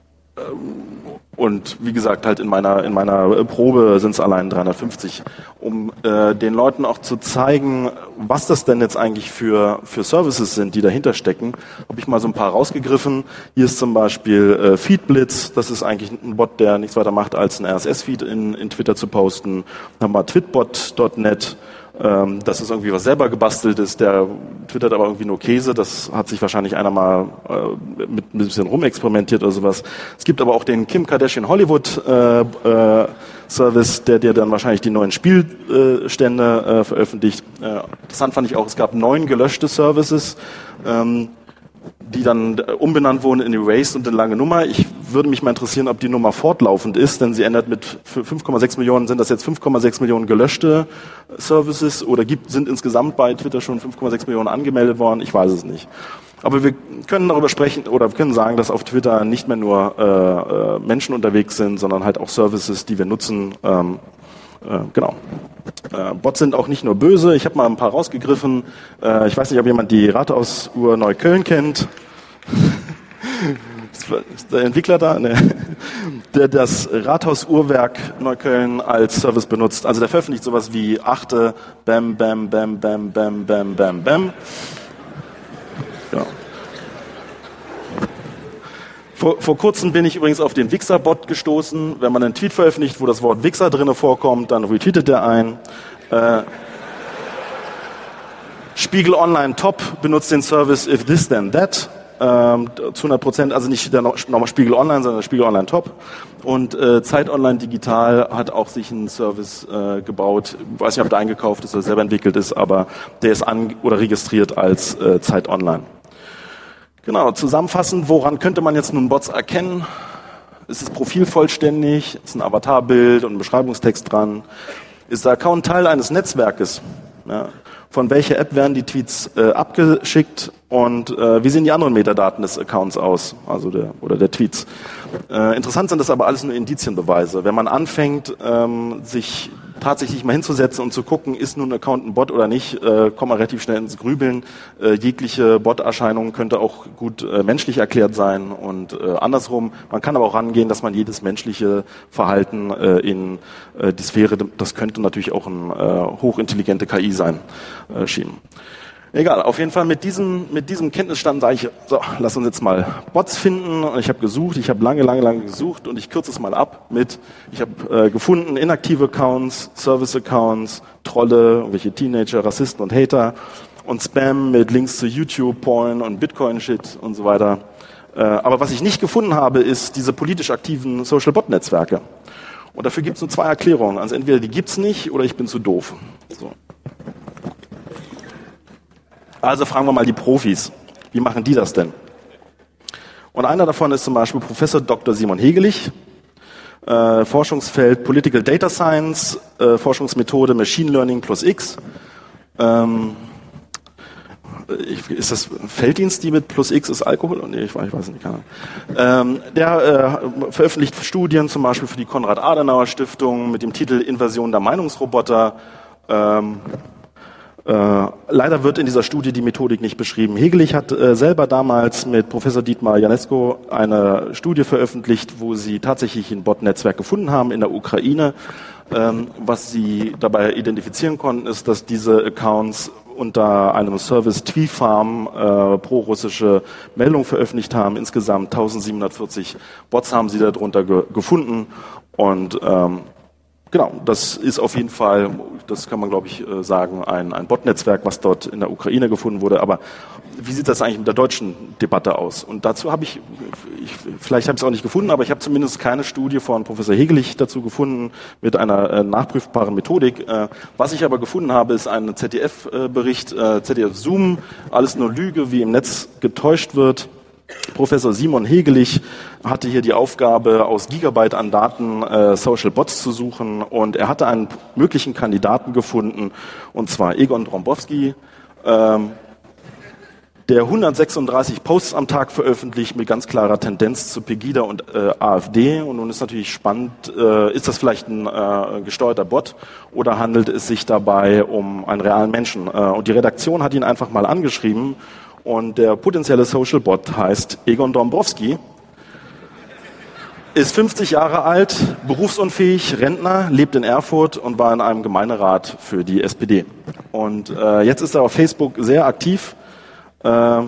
und wie gesagt, halt in meiner in meiner Probe sind es allein dreihundertfünfzig, um äh, den Leuten auch zu zeigen, was das denn jetzt eigentlich für für Services sind, die dahinter stecken. Habe ich mal so ein paar rausgegriffen. Hier ist zum Beispiel äh, Feedblitz. Das ist eigentlich ein Bot, der nichts weiter macht, als einen R S S-Feed in, in Twitter zu posten. Dann haben wir twitbot Punkt net. Ähm, das ist irgendwie was selber gebastelt ist. Der twittert aber irgendwie nur Käse. Das hat sich wahrscheinlich einer mal äh, mit ein bisschen rumexperimentiert oder sowas. Es gibt aber auch den Kim Kardashian Hollywood äh, äh, Service, der dir dann wahrscheinlich die neuen Spielstände äh, veröffentlicht. Äh, interessant fand ich auch, es gab neun gelöschte Services, ähm, die dann umbenannt wurden in Erased und eine lange Nummer. Ich würde mich mal interessieren, ob die Nummer fortlaufend ist, denn sie ändert mit fünf Komma sechs Millionen, sind das jetzt fünf Komma sechs Millionen gelöschte Services oder gibt, sind insgesamt bei Twitter schon fünf Komma sechs Millionen angemeldet worden? Ich weiß es nicht. Aber wir können darüber sprechen oder wir können sagen, dass auf Twitter nicht mehr nur äh, Menschen unterwegs sind, sondern halt auch Services, die wir nutzen. Ähm, äh, genau. Äh, Bots sind auch nicht nur böse. Ich habe mal ein paar rausgegriffen. Äh, ich weiß nicht, ob jemand die Rathausuhr Neukölln kennt. Ist der Entwickler da? Nee. Der das Rathausuhrwerk Neukölln als Service benutzt. Also der veröffentlicht sowas wie achte, bam, bam, bam, bam, bam, bam, bam, bam. Genau. Vor, vor kurzem bin ich übrigens auf den Wixer-Bot gestoßen. Wenn man einen Tweet veröffentlicht, wo das Wort Wixer drin vorkommt, dann retweetet der ein. Äh, Spiegel Online Top benutzt den Service If This Then That. Ähm, zu hundert Prozent, also nicht der nochmal Spiegel Online, sondern der Spiegel Online Top. Und äh, Zeit Online Digital hat auch sich einen Service äh, gebaut. Ich weiß nicht, ob der eingekauft ist oder selber entwickelt ist, aber der ist an oder registriert als äh, Zeit Online. Genau, zusammenfassend, woran könnte man jetzt nun Bots erkennen? Ist das Profil vollständig? Ist ein Avatarbild und ein Beschreibungstext dran? Ist der Account Teil eines Netzwerkes? Ja. Von welcher App werden die Tweets äh, abgeschickt und äh, wie sehen die anderen Metadaten des Accounts aus, also der oder der Tweets? Äh, interessant sind das aber alles nur Indizienbeweise. Wenn man anfängt, ähm, sich tatsächlich mal hinzusetzen und zu gucken, ist nun ein Account ein Bot oder nicht, äh, kommt man relativ schnell ins Grübeln. Äh, jegliche Bot-Erscheinung könnte auch gut äh, menschlich erklärt sein und äh, andersrum. Man kann aber auch rangehen, dass man jedes menschliche Verhalten äh, in äh, die Sphäre, das könnte natürlich auch ein äh, hochintelligente K I sein, äh, schieben. Egal, auf jeden Fall mit diesem mit diesem Kenntnisstand sage ich, so, lass uns jetzt mal Bots finden. Und ich habe gesucht, ich habe lange, lange, lange gesucht und ich kürze es mal ab mit, ich habe äh, gefunden inaktive Accounts, Service-Accounts, Trolle, irgendwelche Teenager, Rassisten und Hater und Spam mit Links zu YouTube, Porn und Bitcoin-Shit und so weiter. Äh, aber was ich nicht gefunden habe, ist diese politisch aktiven Social-Bot-Netzwerke. Und dafür gibt es nur zwei Erklärungen. Also entweder die gibt's nicht oder ich bin zu doof. So. Also fragen wir mal die Profis. Wie machen die das denn? Und einer davon ist zum Beispiel Professor Doktor Simon Hegelich, äh, Forschungsfeld Political Data Science, äh, Forschungsmethode Machine Learning plus X. Ähm, ich, ist das Felddienst, die mit plus X ist Alkohol? Nee, ich weiß, ich weiß nicht. Keine Ahnung. Ähm, der äh, veröffentlicht Studien, zum Beispiel für die Konrad-Adenauer-Stiftung mit dem Titel Invasion der Meinungsroboter. Ähm, Äh, leider wird in dieser Studie die Methodik nicht beschrieben. Hegelich hat äh, selber damals mit Professor Dietmar Janesko eine Studie veröffentlicht, wo sie tatsächlich ein Bot-Netzwerk gefunden haben in der Ukraine. Ähm, was sie dabei identifizieren konnten, ist, dass diese Accounts unter einem Service Tweefarm äh, pro-russische Meldungen veröffentlicht haben. Insgesamt eintausendsiebenhundertvierzig Bots haben sie darunter ge- gefunden und ähm, genau, das ist auf jeden Fall, das kann man glaube ich sagen, ein, ein Bot-Netzwerk, was dort in der Ukraine gefunden wurde. Aber wie sieht das eigentlich mit der deutschen Debatte aus? Und dazu habe ich, ich vielleicht habe ich es auch nicht gefunden, aber ich habe zumindest keine Studie von Professor Hegelich dazu gefunden mit einer äh, nachprüfbaren Methodik. Äh, was ich aber gefunden habe, ist ein Z D F-Bericht, äh, Z D F Zoom, alles nur Lüge, wie im Netz getäuscht wird. Professor Simon Hegelich hatte hier die Aufgabe, aus Gigabyte an Daten äh, Social Bots zu suchen, und er hatte einen möglichen Kandidaten gefunden, und zwar Egon Drombowski, ähm, der hundertsechsunddreißig Posts am Tag veröffentlicht mit ganz klarer Tendenz zu Pegida und äh, AfD. Und nun ist natürlich spannend, äh, ist das vielleicht ein äh, gesteuerter Bot oder handelt es sich dabei um einen realen Menschen? Äh, und die Redaktion hat ihn einfach mal angeschrieben. Und der potenzielle Social Bot heißt Egon Dombrowski, ist fünfzig Jahre alt, berufsunfähig, Rentner, lebt in Erfurt und war in einem Gemeinderat für die S P D. Und äh, jetzt ist er auf Facebook sehr aktiv. Äh,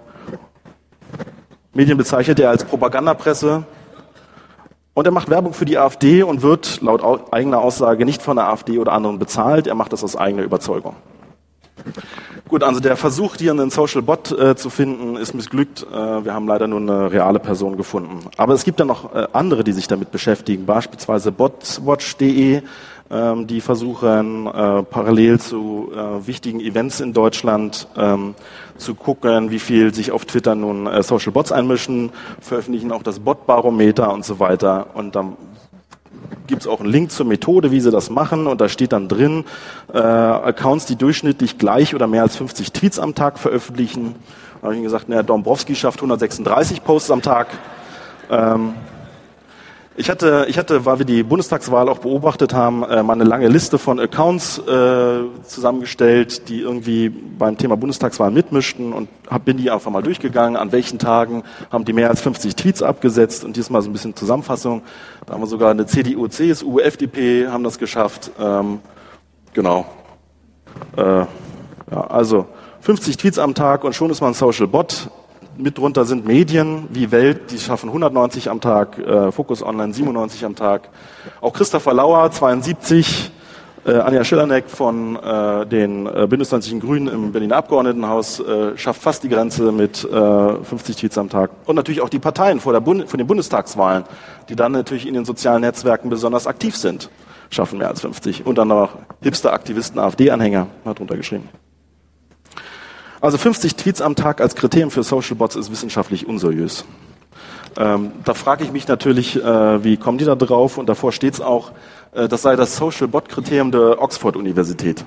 Medien bezeichnet er als Propagandapresse. Und er macht Werbung für die AfD und wird laut au- eigener Aussage nicht von der AfD oder anderen bezahlt. Er macht das aus eigener Überzeugung. Gut, also der Versuch, hier einen Social Bot äh, zu finden, ist missglückt. Äh, wir haben leider nur eine reale Person gefunden. Aber es gibt ja noch äh, andere, die sich damit beschäftigen, beispielsweise botwatch punkt de, ähm, die versuchen, äh, parallel zu äh, wichtigen Events in Deutschland ähm, zu gucken, wie viel sich auf Twitter nun äh, Social Bots einmischen, veröffentlichen auch das Bot-Barometer und so weiter. Und dann gibt es auch einen Link zur Methode, wie sie das machen, und da steht dann drin, äh, Accounts, die durchschnittlich gleich oder mehr als fünfzig Tweets am Tag veröffentlichen. Da habe ich gesagt, naja, Dombrowski schafft hundertsechsunddreißig Posts am Tag. Ähm, ich hatte, ich hatte, weil wir die Bundestagswahl auch beobachtet haben, äh, mal eine lange Liste von Accounts äh, zusammengestellt, die irgendwie beim Thema Bundestagswahl mitmischten, und hab, bin die einfach mal durchgegangen, an welchen Tagen haben die mehr als fünfzig Tweets abgesetzt, und diesmal so ein bisschen Zusammenfassung. Da haben wir sogar eine C D U, C S U, F D P haben das geschafft. Ähm, genau. Äh, ja, also fünfzig Tweets am Tag und schon ist man ein Social Bot. Mit drunter sind Medien wie Welt, die schaffen hundertneunzig am Tag, äh, Focus Online siebenundneunzig am Tag. Auch Christopher Lauer zweiundsiebzig, äh, Anja Schillerneck von äh, den äh, Bündnis Grünen im Berliner Abgeordnetenhaus äh, schafft fast die Grenze mit äh, fünfzig Tweets am Tag. Und natürlich auch die Parteien vor, der Bund- vor den Bundestagswahlen, die dann natürlich in den sozialen Netzwerken besonders aktiv sind, schaffen mehr als fünfzig. Und dann noch Hipster-Aktivisten, AfD-Anhänger, hat drunter geschrieben. Also fünfzig Tweets am Tag als Kriterium für Social Bots ist wissenschaftlich unseriös. Ähm, da frage ich mich natürlich, äh, wie kommen die da drauf? Und davor steht es auch, äh, das sei das Social Bot Kriterium der Oxford-Universität.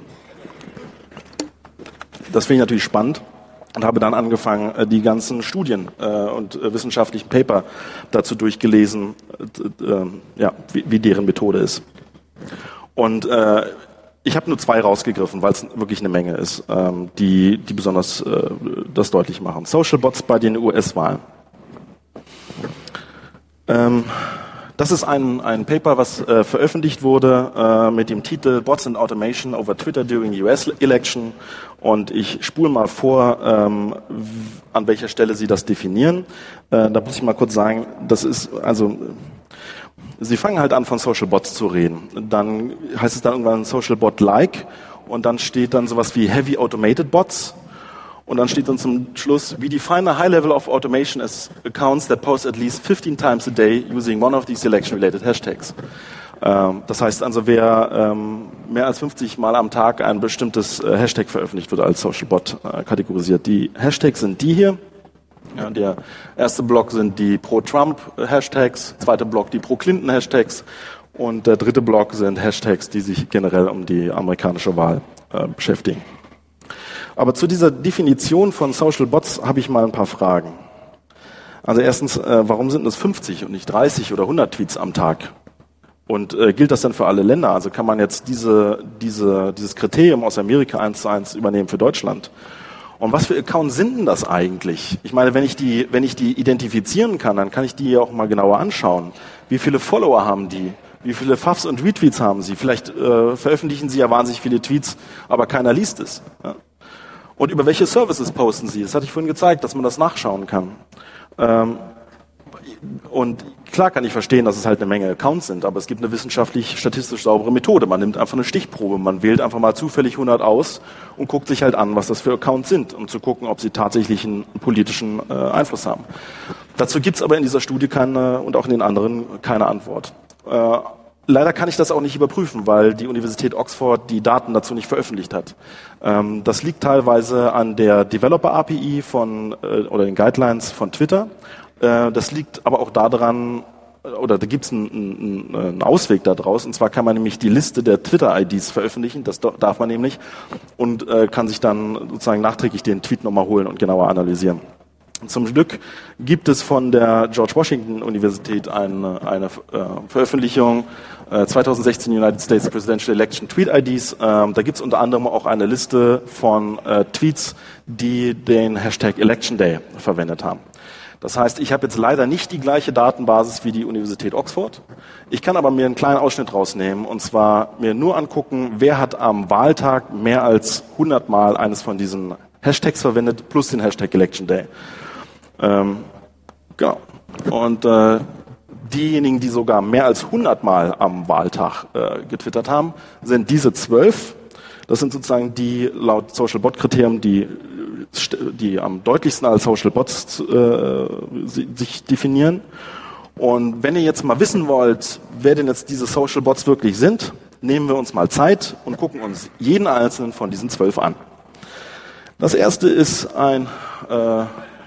Das finde ich natürlich spannend und habe dann angefangen, äh, die ganzen Studien äh, und äh, wissenschaftlichen Paper dazu durchgelesen, äh, äh, ja, wie, wie deren Methode ist. Und äh, ich habe nur zwei rausgegriffen, weil es wirklich eine Menge ist, ähm, die, die besonders äh, das deutlich machen. Social Bots bei den U S-Wahlen. Ähm, das ist ein, ein Paper, was äh, veröffentlicht wurde äh, mit dem Titel Bots and Automation over Twitter during U S Election. Und ich spule mal vor, ähm, an welcher Stelle Sie das definieren. Äh, da muss ich mal kurz sagen, das ist also... Sie fangen halt an, von Social Bots zu reden. Dann heißt es dann irgendwann Social Bot-like, und dann steht dann sowas wie Heavy Automated Bots, und dann steht dann zum Schluss, we define a high level of automation as accounts that post at least fifteen times a day using one of these election-related hashtags. Ähm, das heißt also, wer ähm, mehr als fünfzig Mal am Tag ein bestimmtes äh, Hashtag veröffentlicht, wird als Social Bot äh, kategorisiert. Die Hashtags sind die hier. Ja, der erste Block sind die Pro-Trump-Hashtags, zweite Block die Pro-Clinton-Hashtags, und der dritte Block sind Hashtags, die sich generell um die amerikanische Wahl äh, beschäftigen. Aber zu dieser Definition von Social Bots habe ich mal ein paar Fragen. Also erstens, äh, warum sind es fünfzig und nicht dreißig oder hundert Tweets am Tag? Und äh, gilt das dann für alle Länder? Also kann man jetzt diese, diese, dieses Kriterium aus Amerika eins zu eins übernehmen für Deutschland? Und was für Accounts sind denn das eigentlich? Ich meine, wenn ich die, wenn ich die identifizieren kann, dann kann ich die auch mal genauer anschauen. Wie viele Follower haben die? Wie viele Favs und Retweets haben sie? Vielleicht äh, veröffentlichen sie ja wahnsinnig viele Tweets, aber keiner liest es. Ja? Und über welche Services posten sie? Das hatte ich vorhin gezeigt, dass man das nachschauen kann. Ähm, und klar kann ich verstehen, dass es halt eine Menge Accounts sind, aber es gibt eine wissenschaftlich statistisch saubere Methode. Man nimmt einfach eine Stichprobe, man wählt einfach mal zufällig hundert aus und guckt sich halt an, was das für Accounts sind, um zu gucken, ob sie tatsächlich einen politischen äh, Einfluss haben. Dazu gibt es aber in dieser Studie keine und auch in den anderen keine Antwort. Äh, Leider kann ich das auch nicht überprüfen, weil die Universität Oxford die Daten dazu nicht veröffentlicht hat. Ähm, das liegt teilweise an der Developer-A P I von äh, oder den Guidelines von Twitter. Äh, das liegt aber auch daran, oder da gibt es einen, einen, einen Ausweg daraus, und zwar kann man nämlich die Liste der Twitter-I Ds veröffentlichen, das darf man nämlich, und äh, kann sich dann sozusagen nachträglich den Tweet nochmal holen und genauer analysieren. Zum Glück gibt es von der George Washington Universität eine, eine äh, Veröffentlichung, äh, zwanzig sechzehn United States Presidential Election Tweet I Ds. Ähm, da gibt es unter anderem auch eine Liste von äh, Tweets, die den Hashtag Election Day verwendet haben. Das heißt, ich habe jetzt leider nicht die gleiche Datenbasis wie die Universität Oxford. Ich kann aber mir einen kleinen Ausschnitt rausnehmen, und zwar mir nur angucken, wer hat am Wahltag mehr als hundert Mal eines von diesen Hashtags verwendet, plus den Hashtag Election Day. Ähm, genau. Und äh, diejenigen, die sogar mehr als hundert Mal am Wahltag äh, getwittert haben, sind diese zwölf. Das sind sozusagen die laut Social Bot Kriterien, die, die am deutlichsten als Social Bots äh, sich definieren. Und wenn ihr jetzt mal wissen wollt, wer denn jetzt diese Social Bots wirklich sind, nehmen wir uns mal Zeit und gucken uns jeden einzelnen von diesen zwölf an. Das erste ist ein äh,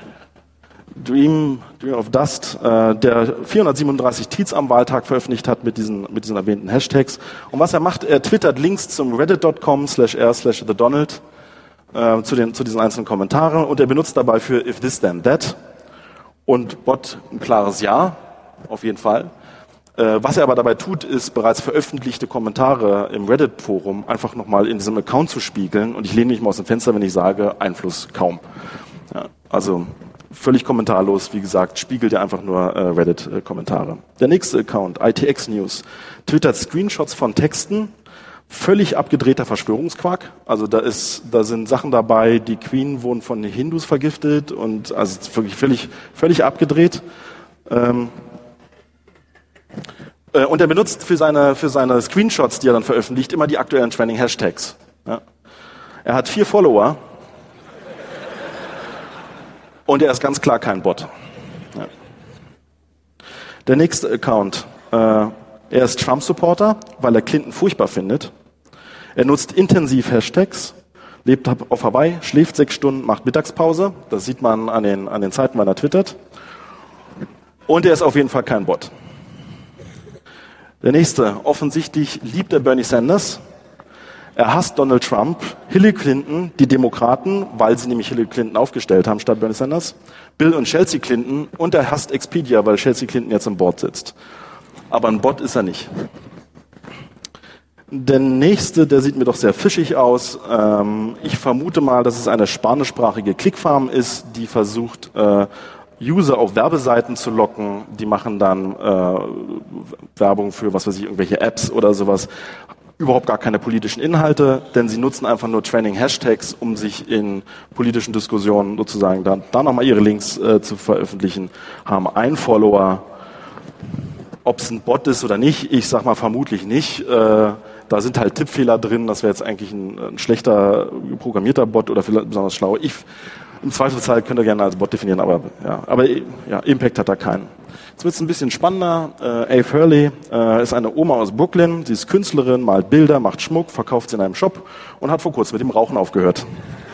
Dream, Dream of Dust, äh, der vierhundertsiebenunddreißig Tweets am Wahltag veröffentlicht hat mit diesen, mit diesen erwähnten Hashtags. Und was er macht, er twittert Links zum reddit dot com slash r slash the Donald äh, zu, den, zu diesen einzelnen Kommentaren, und er benutzt dabei für if this then that und Bot ein klares Ja, auf jeden Fall. Äh, was er aber dabei tut, ist bereits veröffentlichte Kommentare im Reddit-Forum einfach nochmal in diesem Account zu spiegeln, und ich lehne mich mal aus dem Fenster, wenn ich sage, Einfluss kaum. Ja, also völlig kommentarlos, wie gesagt, spiegelt er einfach nur äh, Reddit-Kommentare. Der nächste Account, I T X News, twittert Screenshots von Texten, völlig abgedrehter Verschwörungsquark. Also da ist, da sind Sachen dabei, die Queen wurden von den Hindus vergiftet, und also wirklich völlig, völlig abgedreht. Ähm, äh, und er benutzt für seine, für seine Screenshots, die er dann veröffentlicht, immer die aktuellen Trending Hashtags. Ja. Er hat vier Follower. Und er ist ganz klar kein Bot. Ja. Der nächste Account, äh, er ist Trump-Supporter, weil er Clinton furchtbar findet. Er nutzt intensiv Hashtags, lebt auf Hawaii, schläft sechs Stunden, macht Mittagspause. Das sieht man an den, an den Zeiten, wann er twittert. Und er ist auf jeden Fall kein Bot. Der nächste, offensichtlich liebt er Bernie Sanders. Er hasst Donald Trump, Hillary Clinton, die Demokraten, weil sie nämlich Hillary Clinton aufgestellt haben statt Bernie Sanders, Bill und Chelsea Clinton, und er hasst Expedia, weil Chelsea Clinton jetzt im Board sitzt. Aber ein Bot ist er nicht. Der nächste, der sieht mir doch sehr fischig aus. Ähm, ich vermute mal, dass es eine spanischsprachige Clickfarm ist, die versucht, äh, User auf Werbeseiten zu locken. Die machen dann äh, Werbung für, was weiß ich, irgendwelche Apps oder sowas. Überhaupt gar keine politischen Inhalte, denn sie nutzen einfach nur Trending-Hashtags, um sich in politischen Diskussionen sozusagen da, da nochmal ihre Links äh, zu veröffentlichen, haben einen Follower. Ob es ein Bot ist oder nicht, ich sag mal vermutlich nicht. Äh, da sind halt Tippfehler drin, das wäre jetzt eigentlich ein, ein schlechter programmierter Bot oder vielleicht besonders schlau. Ich, im Zweifelsfall könnt ihr gerne als Bot definieren, aber ja, aber ja, Impact hat da keinen. Jetzt wird es ein bisschen spannender. Äh, Ave Hurley äh, ist eine Oma aus Brooklyn, sie ist Künstlerin, malt Bilder, macht Schmuck, verkauft sie in einem Shop und hat vor kurzem mit dem Rauchen aufgehört.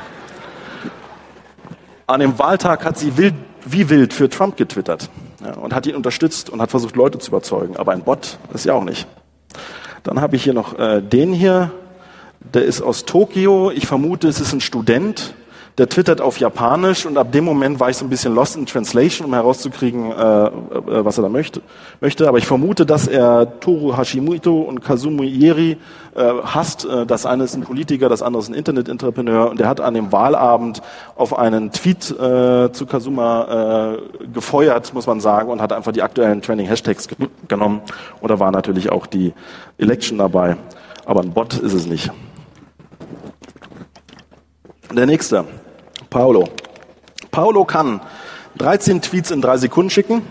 An dem Wahltag hat sie wild, wie wild für Trump getwittert, ja, und hat ihn unterstützt und hat versucht, Leute zu überzeugen. Aber ein Bot ist ja auch nicht. Dann habe ich hier noch äh, den hier, der ist aus Tokio. Ich vermute, es ist ein Student. Der twittert auf Japanisch, und ab dem Moment war ich so ein bisschen lost in translation, um herauszukriegen, äh, äh, was er da möchte. möchte. Aber ich vermute, dass er Toru Hashimoto und Kazumi Ieri äh, hasst. Äh, das eine ist ein Politiker, das andere ist ein Internet-Entrepreneur, und der hat an dem Wahlabend auf einen Tweet äh, zu Kazuma äh, gefeuert, muss man sagen, und hat einfach die aktuellen Trending-Hashtags ge- genommen. Und da war natürlich auch die Election dabei. Aber ein Bot ist es nicht. Der nächste, Paolo. Paolo kann dreizehn Tweets in drei Sekunden schicken.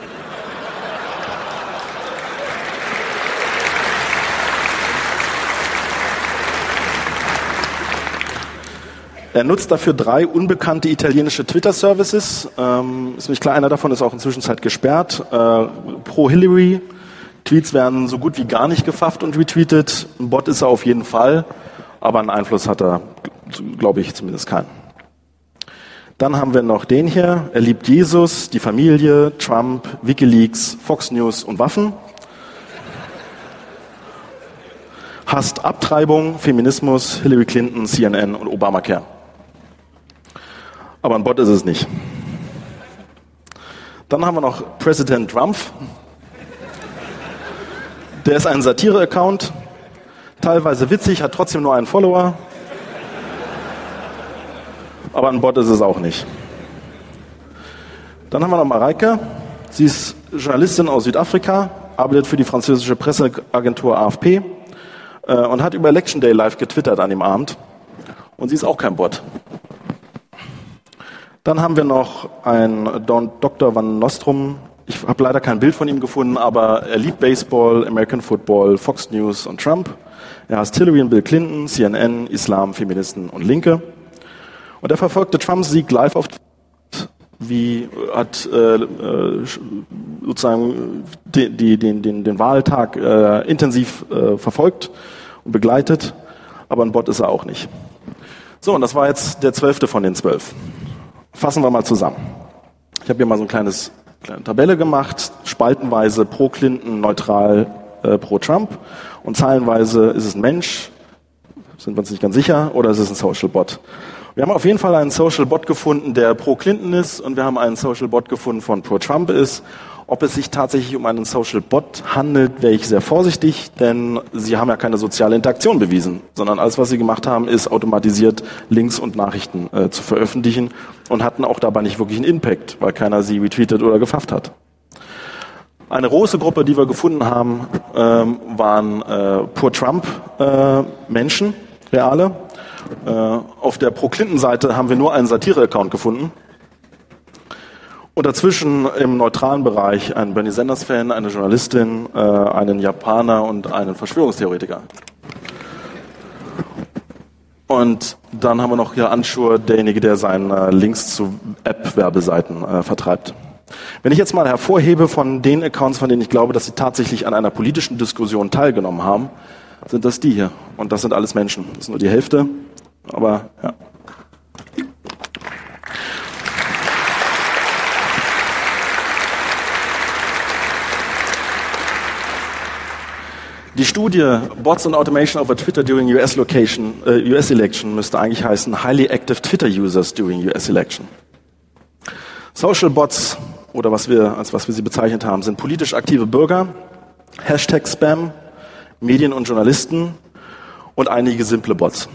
Er nutzt dafür drei unbekannte italienische Twitter-Services. Ähm, ist nicht klar, einer davon ist auch inzwischen Zeit gesperrt. Äh, pro Hillary. Tweets werden so gut wie gar nicht gefafft und retweetet. Ein Bot ist er auf jeden Fall, aber einen Einfluss hat er, glaube ich, zumindest keinen. Dann haben wir noch den hier. Er liebt Jesus, die Familie, Trump, WikiLeaks, Fox News und Waffen. Hasst Abtreibung, Feminismus, Hillary Clinton, C N N und Obamacare. Aber ein Bot ist es nicht. Dann haben wir noch Präsident Trump. Der ist ein Satire-Account, teilweise witzig, hat trotzdem nur einen Follower. Aber ein Bot ist es auch nicht. Dann haben wir noch Mareike. Sie ist Journalistin aus Südafrika, arbeitet für die französische Presseagentur A F P äh, und hat über Election Day live getwittert an dem Abend. Und sie ist auch kein Bot. Dann haben wir noch einen Doktor Van Nostrum. Ich habe leider kein Bild von ihm gefunden, aber er liebt Baseball, American Football, Fox News und Trump. Er hasst Hillary und Bill Clinton, C N N, Islam, Feministen und Linke. Und er verfolgte Trumps Sieg live auf Twitter, wie hat äh, sozusagen den, den, den, den Wahltag äh, intensiv äh, verfolgt und begleitet, aber ein Bot ist er auch nicht. So, und das war jetzt der zwölfte von den zwölf. Fassen wir mal zusammen. Ich habe hier mal so ein kleines kleine Tabelle gemacht, spaltenweise pro Clinton, neutral äh, pro Trump und zahlenweise ist es ein Mensch, sind wir uns nicht ganz sicher, oder ist es ein Social Bot. Wir haben auf jeden Fall einen Social Bot gefunden, der pro Clinton ist und wir haben einen Social Bot gefunden, von pro Trump ist. Ob es sich tatsächlich um einen Social Bot handelt, wäre ich sehr vorsichtig, denn sie haben ja keine soziale Interaktion bewiesen, sondern alles, was sie gemacht haben, ist automatisiert Links und Nachrichten äh, zu veröffentlichen und hatten auch dabei nicht wirklich einen Impact, weil keiner sie retweetet oder gefafft hat. Eine große Gruppe, die wir gefunden haben, ähm, waren äh, pro Trump äh, Menschen, reale. Äh, auf der Pro-Clinton-Seite haben wir nur einen Satire-Account gefunden. Und dazwischen im neutralen Bereich einen Bernie Sanders-Fan, eine Journalistin, äh, einen Japaner und einen Verschwörungstheoretiker. Und dann haben wir noch hier Anschur, derjenige, der seine Links zu App-Werbeseiten äh, vertreibt. Wenn ich jetzt mal hervorhebe von den Accounts, von denen ich glaube, dass sie tatsächlich an einer politischen Diskussion teilgenommen haben, sind das die hier. Und das sind alles Menschen. Das ist nur die Hälfte, aber ja. Die Studie Bots and Automation over Twitter during U S location, äh, U S Election müsste eigentlich heißen Highly Active Twitter Users during U S Election. Social Bots, oder was wir, als was wir sie bezeichnet haben, sind politisch aktive Bürger, Hashtag Spam, Medien und Journalisten und einige simple Bots.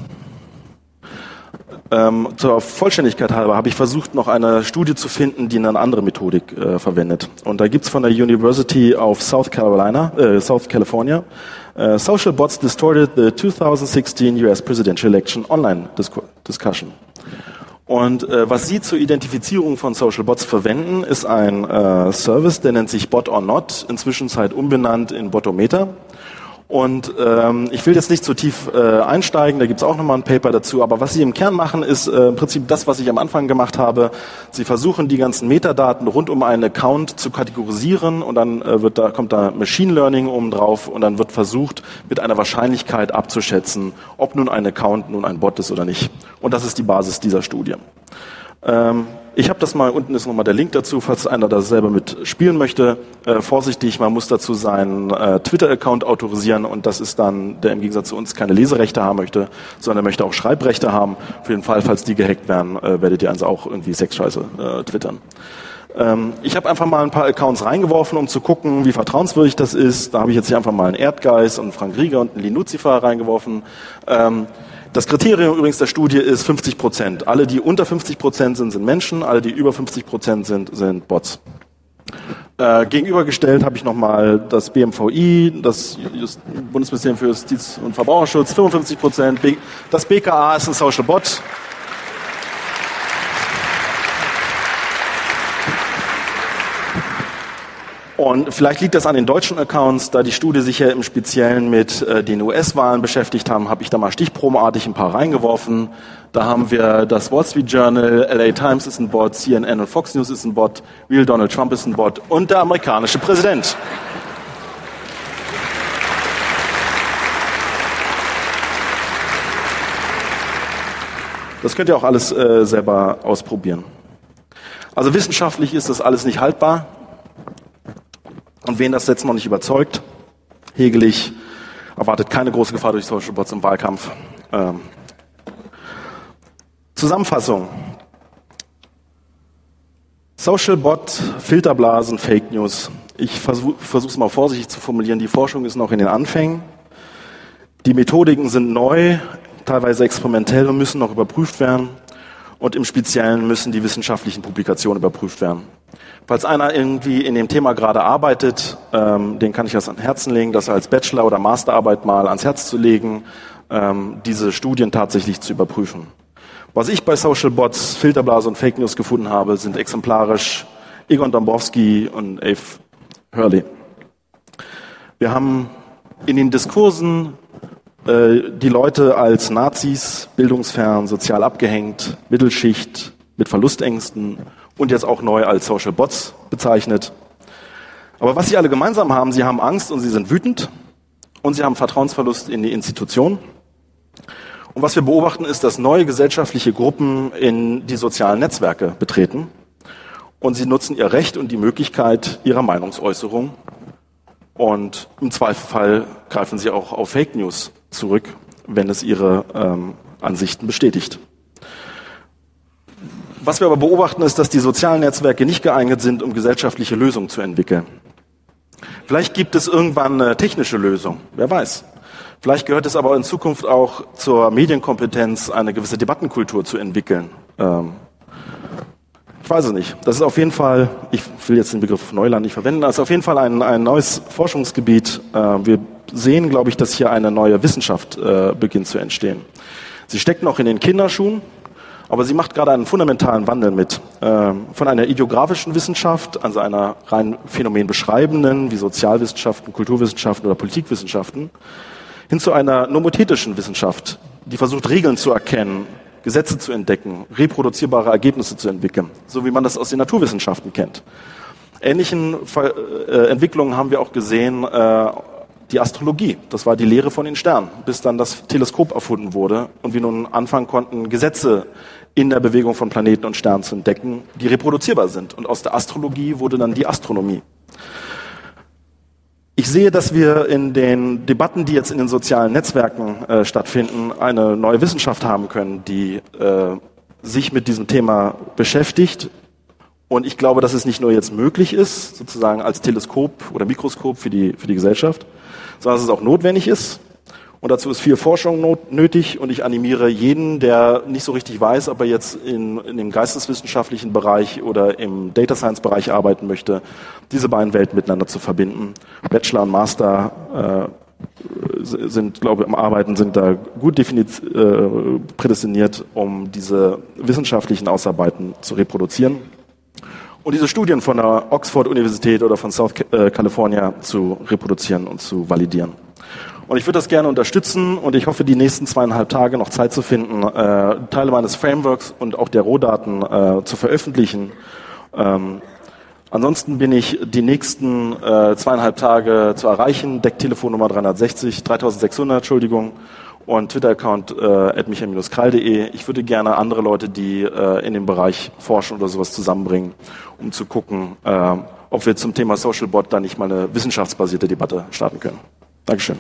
Ähm, zur Vollständigkeit halber habe ich versucht, noch eine Studie zu finden, die eine andere Methodik äh, verwendet. Und da gibt's von der University of South Carolina, äh, South California, äh, Social Bots Distorted the twenty sixteen U S Presidential Election Online Discu- Discussion. Und äh, was Sie zur Identifizierung von Social Bots verwenden, ist ein äh, Service, der nennt sich Bot or Not, inzwischen Zeit umbenannt in Botometer. Und ähm, ich will jetzt nicht zu tief äh, einsteigen, da gibt's auch nochmal ein Paper dazu, aber was Sie im Kern machen, ist äh, im Prinzip das, was ich am Anfang gemacht habe. Sie versuchen, die ganzen Metadaten rund um einen Account zu kategorisieren und dann äh, wird da, kommt da Machine Learning oben drauf und dann wird versucht, mit einer Wahrscheinlichkeit abzuschätzen, ob nun ein Account nun ein Bot ist oder nicht. Und das ist die Basis dieser Studie. Ähm, ich habe das mal, unten ist nochmal der Link dazu, falls einer da selber mitspielen möchte. Äh, vorsichtig, man muss dazu seinen äh, Twitter-Account autorisieren und das ist dann, der im Gegensatz zu uns keine Leserechte haben möchte, sondern möchte auch Schreibrechte haben. Für den Fall, falls die gehackt werden, äh, werdet ihr also auch irgendwie Sexscheiße äh, twittern. Ähm, ich habe einfach mal ein paar Accounts reingeworfen, um zu gucken, wie vertrauenswürdig das ist. Da habe ich jetzt hier einfach mal einen Erdgeist und einen Frank Rieger und einen Linuzifer reingeworfen. Ähm, Das Kriterium übrigens der Studie ist fünfzig Prozent. Alle, die unter fünfzig Prozent sind, sind Menschen. Alle, die über fünfzig Prozent sind, sind Bots. Äh, gegenübergestellt habe ich nochmal das B M V I, das Just- Bundesministerium für Justiz und Verbraucherschutz, fünfundfünfzig Prozent. B- das B K A ist ein Social Bot. Und vielleicht liegt das an den deutschen Accounts, da die Studie sich ja im Speziellen mit äh, den U S-Wahlen beschäftigt haben, habe ich da mal stichprobenartig ein paar reingeworfen. Da haben wir das Wall Street Journal, L A Times ist ein Bot, C N N und Fox News ist ein Bot, Real Donald Trump ist ein Bot und der amerikanische Präsident. Das könnt ihr auch alles äh, selber ausprobieren. Also wissenschaftlich ist das alles nicht haltbar. Und wen das jetzt noch nicht überzeugt, Hegelig erwartet keine große Gefahr durch Social Bots im Wahlkampf. Ähm. Zusammenfassung. Social Bot, Filterblasen, Fake News. Ich versuche es mal vorsichtig zu formulieren. Die Forschung ist noch in den Anfängen. Die Methodiken sind neu, teilweise experimentell und müssen noch überprüft werden. Und im Speziellen müssen die wissenschaftlichen Publikationen überprüft werden. Falls einer irgendwie in dem Thema gerade arbeitet, ähm, den kann ich das ans Herzen legen, das als Bachelor- oder Masterarbeit mal ans Herz zu legen, ähm, diese Studien tatsächlich zu überprüfen. Was ich bei Social Bots, Filterblase und Fake News gefunden habe, sind exemplarisch Egon Dombrowski und Abe Hurley. Wir haben in den Diskursen äh, die Leute als Nazis, bildungsfern, sozial abgehängt, Mittelschicht, mit Verlustängsten und jetzt auch neu als Social Bots bezeichnet. Aber was sie alle gemeinsam haben, sie haben Angst und sie sind wütend und sie haben Vertrauensverlust in die Institution. Und was wir beobachten, ist, dass neue gesellschaftliche Gruppen in die sozialen Netzwerke betreten und sie nutzen ihr Recht und die Möglichkeit ihrer Meinungsäußerung und im Zweifelfall greifen sie auch auf Fake News zurück, wenn es ihre ähm, Ansichten bestätigt. Was wir aber beobachten, ist, dass die sozialen Netzwerke nicht geeignet sind, um gesellschaftliche Lösungen zu entwickeln. Vielleicht gibt es irgendwann eine technische Lösung, wer weiß. Vielleicht gehört es aber in Zukunft auch zur Medienkompetenz, eine gewisse Debattenkultur zu entwickeln. Ähm, ich weiß es nicht. Das ist auf jeden Fall, ich will jetzt den Begriff Neuland nicht verwenden, das ist auf jeden Fall ein, ein neues Forschungsgebiet. Äh, wir sehen, glaube ich, dass hier eine neue Wissenschaft äh, beginnt zu entstehen. Sie steckt noch in den Kinderschuhen, aber sie macht gerade einen fundamentalen Wandel mit. Äh, von einer ideografischen Wissenschaft, also einer rein phänomenbeschreibenden, wie Sozialwissenschaften, Kulturwissenschaften oder Politikwissenschaften, hin zu einer nomothetischen Wissenschaft, die versucht, Regeln zu erkennen, Gesetze zu entdecken, reproduzierbare Ergebnisse zu entwickeln, so wie man das aus den Naturwissenschaften kennt. Ähnlichen Ver- äh, Entwicklungen haben wir auch gesehen, äh, die Astrologie, das war die Lehre von den Sternen, bis dann das Teleskop erfunden wurde und wir nun anfangen konnten, Gesetze in der Bewegung von Planeten und Sternen zu entdecken, die reproduzierbar sind. Und aus der Astrologie wurde dann die Astronomie. Ich sehe, dass wir in den Debatten, die jetzt in den sozialen Netzwerken äh, stattfinden, eine neue Wissenschaft haben können, die äh, sich mit diesem Thema beschäftigt. Und ich glaube, dass es nicht nur jetzt möglich ist, sozusagen als Teleskop oder Mikroskop für die, für die Gesellschaft, sondern dass es auch notwendig ist. Und dazu ist viel Forschung not- nötig. Und ich animiere jeden, der nicht so richtig weiß, ob er jetzt in, in dem geisteswissenschaftlichen Bereich oder im Data Science Bereich arbeiten möchte, diese beiden Welten miteinander zu verbinden. Bachelor und Master äh, sind, glaube ich, am Arbeiten sind da gut definiert, äh, prädestiniert, um diese wissenschaftlichen Ausarbeiten zu reproduzieren. Und diese Studien von der Oxford-Universität oder von South California zu reproduzieren und zu validieren. Und ich würde das gerne unterstützen und ich hoffe, die nächsten zweieinhalb Tage noch Zeit zu finden, äh, Teile meines Frameworks und auch der Rohdaten äh, zu veröffentlichen. Ähm, ansonsten bin ich die nächsten äh, zweieinhalb Tage zu erreichen. Decktelefonnummer dreihundertsechzig, dreitausendsechshundert, Entschuldigung. Und Twitter-Account äh, at michael Bindestrich krall punkt de. Ich würde gerne andere Leute, die äh, in dem Bereich forschen oder sowas zusammenbringen, um zu gucken, äh, ob wir zum Thema Social Bot da nicht mal eine wissenschaftsbasierte Debatte starten können. Dankeschön.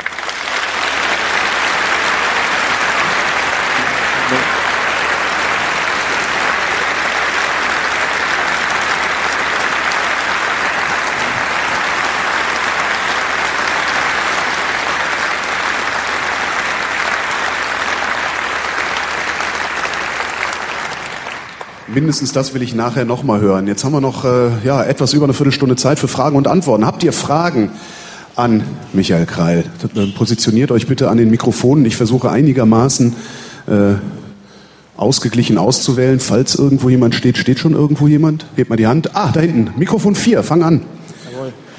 Mindestens das will ich nachher nochmal hören. Jetzt haben wir noch äh, ja, etwas über eine Viertelstunde Zeit für Fragen und Antworten. Habt ihr Fragen an Michael Kreil? Positioniert euch bitte an den Mikrofonen. Ich versuche einigermaßen äh, ausgeglichen auszuwählen. Falls irgendwo jemand steht, steht schon irgendwo jemand? Hebt mal die Hand. Ah, da hinten. Mikrofon vier, fang an. Jawohl.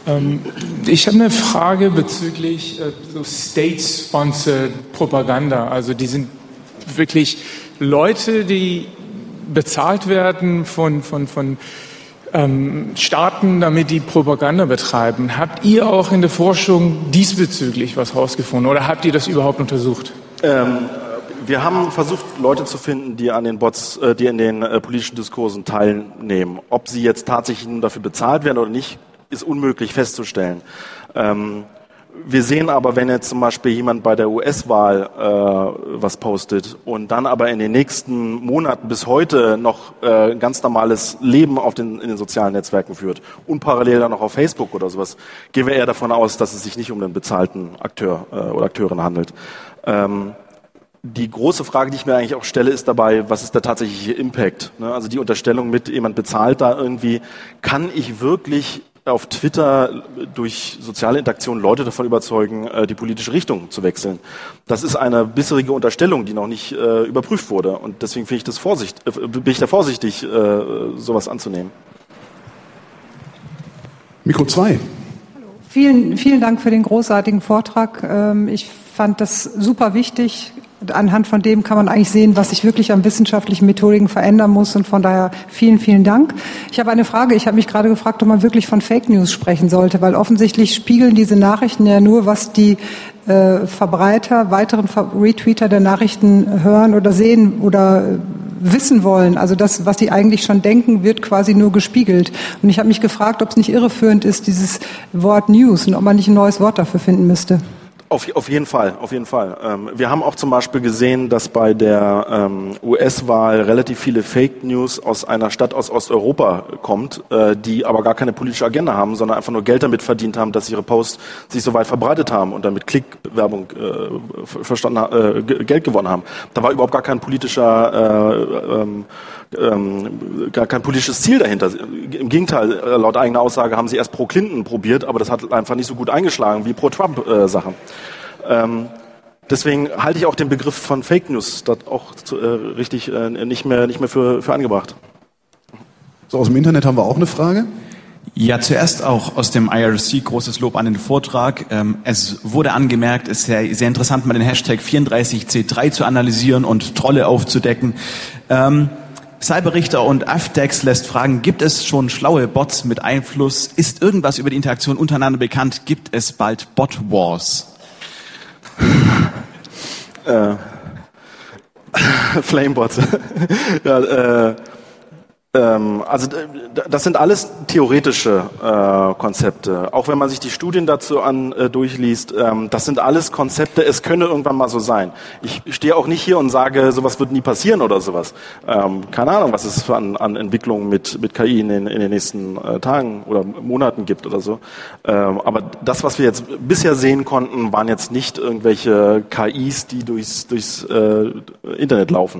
Ähm, ich habe eine Frage bezüglich äh, so State-Sponsored Propaganda. Also die sind wirklich Leute, die bezahlt werden von, von, von ähm, Staaten, damit die Propaganda betreiben. Habt ihr auch in der Forschung diesbezüglich was herausgefunden oder habt ihr das überhaupt untersucht? Ähm, wir haben versucht, Leute zu finden, die an den Bots, äh, die in den äh, politischen Diskursen teilnehmen. Ob sie jetzt tatsächlich nun dafür bezahlt werden oder nicht, ist unmöglich festzustellen. Ähm, Wir sehen aber, wenn jetzt zum Beispiel jemand bei der U S-Wahl äh, was postet und dann aber in den nächsten Monaten bis heute noch äh, ein ganz normales Leben auf den, in den sozialen Netzwerken führt und parallel dann noch auf Facebook oder sowas, gehen wir eher davon aus, dass es sich nicht um einen bezahlten Akteur äh, oder Akteurin handelt. Ähm, die große Frage, die ich mir eigentlich auch stelle, ist dabei, was ist der tatsächliche Impact? Ne? Also die Unterstellung mit, jemand bezahlt da irgendwie, kann ich wirklich auf Twitter durch soziale Interaktion Leute davon überzeugen, die politische Richtung zu wechseln. Das ist eine bisherige Unterstellung, die noch nicht äh, überprüft wurde. Und deswegen finde ich das Vorsicht, äh, bin ich da vorsichtig, äh, sowas anzunehmen. Mikro zwei. Vielen, vielen Dank für den großartigen Vortrag. Ich fand das super wichtig. Anhand von dem kann man eigentlich sehen, was sich wirklich an wissenschaftlichen Methodiken verändern muss. Und von daher vielen, vielen Dank. Ich habe eine Frage. Ich habe mich gerade gefragt, ob man wirklich von Fake News sprechen sollte, weil offensichtlich spiegeln diese Nachrichten ja nur, was die äh, Verbreiter, weiteren Retweeter der Nachrichten hören oder sehen oder wissen wollen. Also das, was die eigentlich schon denken, wird quasi nur gespiegelt. Und ich habe mich gefragt, ob es nicht irreführend ist, dieses Wort News, und ob man nicht ein neues Wort dafür finden müsste. Auf, auf jeden Fall, auf jeden Fall. Ähm, wir haben auch zum Beispiel gesehen, dass bei der ähm, U S-Wahl relativ viele Fake News aus einer Stadt aus Osteuropa kommt, äh, die aber gar keine politische Agenda haben, sondern einfach nur Geld damit verdient haben, dass ihre Posts sich so weit verbreitet haben und damit Klickwerbung äh, verstanden, äh, Geld gewonnen haben. Da war überhaupt gar kein politischer äh, ähm, Ähm, gar kein politisches Ziel dahinter. Im Gegenteil, laut eigener Aussage haben sie erst pro Clinton probiert, aber das hat einfach nicht so gut eingeschlagen wie pro Trump-Sachen. Äh, ähm, deswegen halte ich auch den Begriff von Fake News dort auch zu, äh, richtig äh, nicht mehr, nicht mehr für, für angebracht. So, aus dem Internet haben wir auch eine Frage. Ja, zuerst auch aus dem I R C großes Lob an den Vortrag. Ähm, es wurde angemerkt, es ist sehr, sehr interessant, mal den Hashtag vierunddreißig C drei zu analysieren und Trolle aufzudecken. Ähm, Cyberrichter und Afdex lässt fragen, gibt es schon schlaue Bots mit Einfluss? Ist irgendwas über die Interaktion untereinander bekannt? Gibt es bald Bot-Wars? äh, Flamebots. ja, äh, ähm, also das sind alles theoretische äh, Konzepte. Auch wenn man sich die Studien dazu an äh, durchliest, ähm, das sind alles Konzepte, es könne irgendwann mal so sein. Ich stehe auch nicht hier und sage, sowas wird nie passieren oder sowas. Ähm, keine Ahnung, was es für an, an Entwicklungen mit, mit K I in den, in den nächsten äh, Tagen oder Monaten gibt oder so. Ähm, aber das, was wir jetzt bisher sehen konnten, waren jetzt nicht irgendwelche K Is, die durchs, durchs äh, Internet laufen.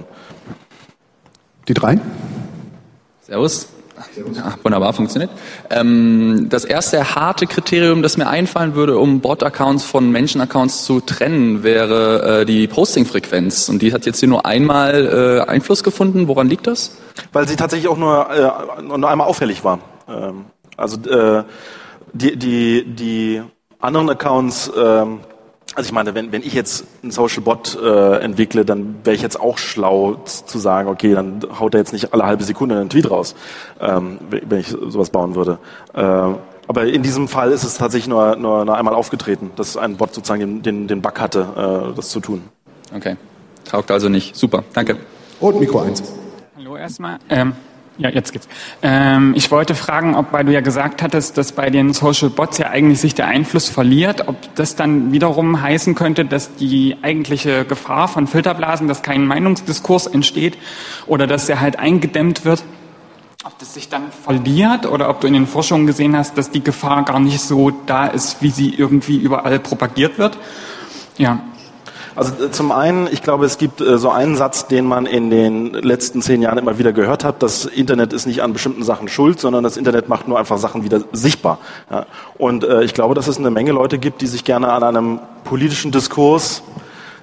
Die drei? Servus. Ja, wunderbar, funktioniert. Ähm, das erste harte Kriterium, das mir einfallen würde, um Bot-Accounts von Menschen-Accounts zu trennen, wäre äh, die Posting-Frequenz. Und die hat jetzt hier nur einmal äh, Einfluss gefunden. Woran liegt das? Weil sie tatsächlich auch nur, äh, nur einmal auffällig war. Ähm, also äh, die, die, die anderen Accounts... Ähm, Also ich meine, wenn, wenn ich jetzt einen Social Bot äh, entwickle, dann wäre ich jetzt auch schlau zu sagen, okay, dann haut er jetzt nicht alle halbe Sekunde einen Tweet raus, ähm, wenn ich sowas bauen würde. Äh, aber in diesem Fall ist es tatsächlich nur, nur, nur einmal aufgetreten, dass ein Bot sozusagen den, den, den Bug hatte, äh, das zu tun. Okay, taugt also nicht. Super, danke. Und Mikro eins. Hallo erstmal. Ähm Ja, jetzt geht's. Ähm, ich wollte fragen, ob, weil du ja gesagt hattest, dass bei den Social Bots ja eigentlich sich der Einfluss verliert, ob das dann wiederum heißen könnte, dass die eigentliche Gefahr von Filterblasen, dass kein Meinungsdiskurs entsteht oder dass der halt eingedämmt wird, ob das sich dann verliert oder ob du in den Forschungen gesehen hast, dass die Gefahr gar nicht so da ist, wie sie irgendwie überall propagiert wird. Ja. Also zum einen, ich glaube, es gibt äh, so einen Satz, den man in den letzten zehn Jahren immer wieder gehört hat: Das Internet ist nicht an bestimmten Sachen schuld, sondern das Internet macht nur einfach Sachen wieder sichtbar. Ja. Und äh, ich glaube, dass es eine Menge Leute gibt, die sich gerne an einem politischen Diskurs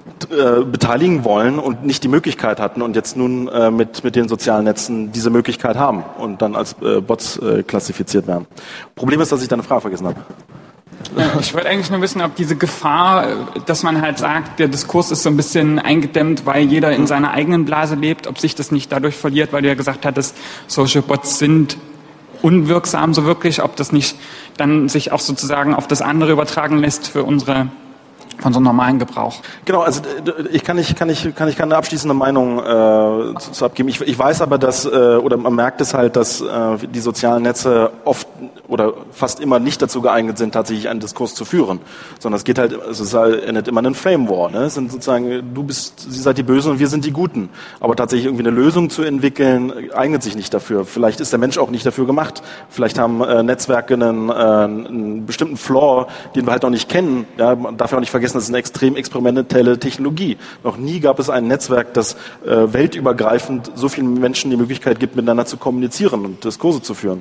äh, beteiligen wollen und nicht die Möglichkeit hatten und jetzt nun äh, mit, mit den sozialen Netzen diese Möglichkeit haben und dann als äh, Bots äh, klassifiziert werden. Problem ist, dass ich deine Frage vergessen habe. Ich wollte eigentlich nur wissen, ob diese Gefahr, dass man halt sagt, der Diskurs ist so ein bisschen eingedämmt, weil jeder in seiner eigenen Blase lebt, ob sich das nicht dadurch verliert, weil du ja gesagt hattest, Social Bots sind unwirksam so wirklich, ob das nicht dann sich auch sozusagen auf das andere übertragen lässt für unsere von so einem normalen Gebrauch. Genau, also ich kann nicht, kann nicht, kann ich keine abschließende Meinung äh, zu, zu abgeben. Ich, ich weiß aber, dass, äh, oder man merkt es halt, dass äh, die sozialen Netze oft oder fast immer nicht dazu geeignet sind, tatsächlich einen Diskurs zu führen, sondern es geht halt, es ist halt, endet immer ein Flame War. Ne? Es sind sozusagen, du bist, sie seid die Bösen und wir sind die Guten. Aber tatsächlich irgendwie eine Lösung zu entwickeln, eignet sich nicht dafür. Vielleicht ist der Mensch auch nicht dafür gemacht. Vielleicht haben äh, Netzwerke einen, äh, einen bestimmten Flaw, den wir halt noch nicht kennen. Ja, man darf ja auch nicht vergessen, das ist eine extrem experimentelle Technologie. Noch nie gab es ein Netzwerk, das äh, weltübergreifend so vielen Menschen die Möglichkeit gibt, miteinander zu kommunizieren und Diskurse zu führen.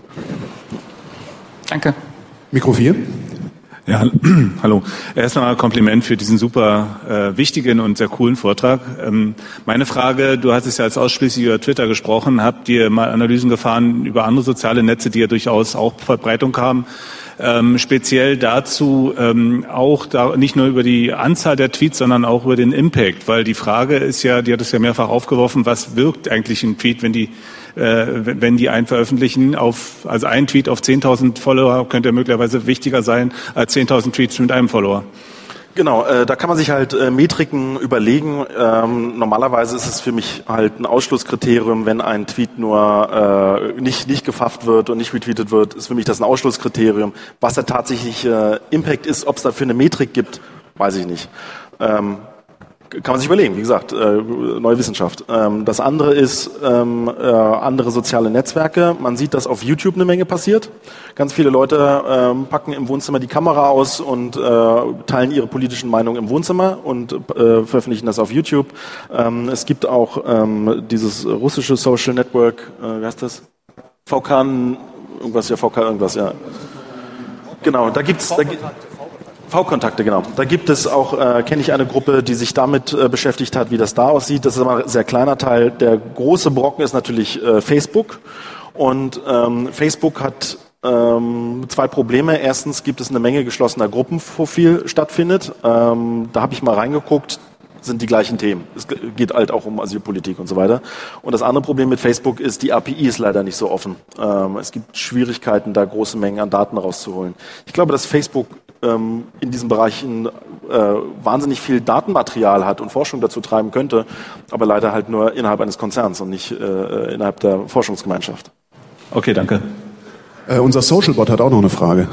Danke. Mikro vier. Ja, hallo. Erstmal Kompliment für diesen super äh, wichtigen und sehr coolen Vortrag. Ähm, meine Frage, du hast es ja als ausschließlich über Twitter gesprochen, habt ihr mal Analysen gefahren über andere soziale Netze, die ja durchaus auch Verbreitung haben? Ähm, speziell dazu ähm, auch da, nicht nur über die Anzahl der Tweets, sondern auch über den Impact, weil die Frage ist ja, die hat es ja mehrfach aufgeworfen, was wirkt eigentlich ein Tweet, wenn die äh, wenn die einen veröffentlichen, auf, also ein Tweet auf zehntausend Follower könnte möglicherweise wichtiger sein als zehntausend Tweets mit einem Follower. Genau, äh, da kann man sich halt äh, Metriken überlegen. Ähm, normalerweise ist es für mich halt ein Ausschlusskriterium, wenn ein Tweet nur äh, nicht nicht gefafft wird und nicht retweetet wird, ist für mich das ein Ausschlusskriterium. Was der tatsächliche äh, Impact ist, ob es dafür eine Metrik gibt, weiß ich nicht. Ähm, Kann man sich überlegen, wie gesagt, äh, neue Wissenschaft. Ähm, das andere ist ähm, äh, andere soziale Netzwerke. Man sieht, dass auf YouTube eine Menge passiert. Ganz viele Leute ähm, packen im Wohnzimmer die Kamera aus und äh, teilen ihre politischen Meinungen im Wohnzimmer und äh, veröffentlichen das auf YouTube. Ähm, es gibt auch ähm, dieses russische Social Network, äh, wie heißt das? V K, irgendwas, ja, V K, irgendwas, ja. Genau, da gibt's... Da gi- V-Kontakte, genau. Da gibt es auch, äh, kenne ich eine Gruppe, die sich damit äh, beschäftigt hat, wie das da aussieht. Das ist aber ein sehr kleiner Teil. Der große Brocken ist natürlich äh, Facebook. Und ähm, Facebook hat ähm, zwei Probleme. Erstens gibt es eine Menge geschlossener Gruppen, wo viel stattfindet. Ähm, da habe ich mal reingeguckt. Sind die gleichen Themen. Es geht halt auch um Asylpolitik und so weiter. Und das andere Problem mit Facebook ist, die A P I ist leider nicht so offen. Ähm, es gibt Schwierigkeiten, da große Mengen an Daten rauszuholen. Ich glaube, dass Facebook ähm, in diesen Bereichen äh, wahnsinnig viel Datenmaterial hat und Forschung dazu treiben könnte, aber leider halt nur innerhalb eines Konzerns und nicht äh, innerhalb der Forschungsgemeinschaft. Okay, danke. Äh, unser Socialbot hat auch noch eine Frage.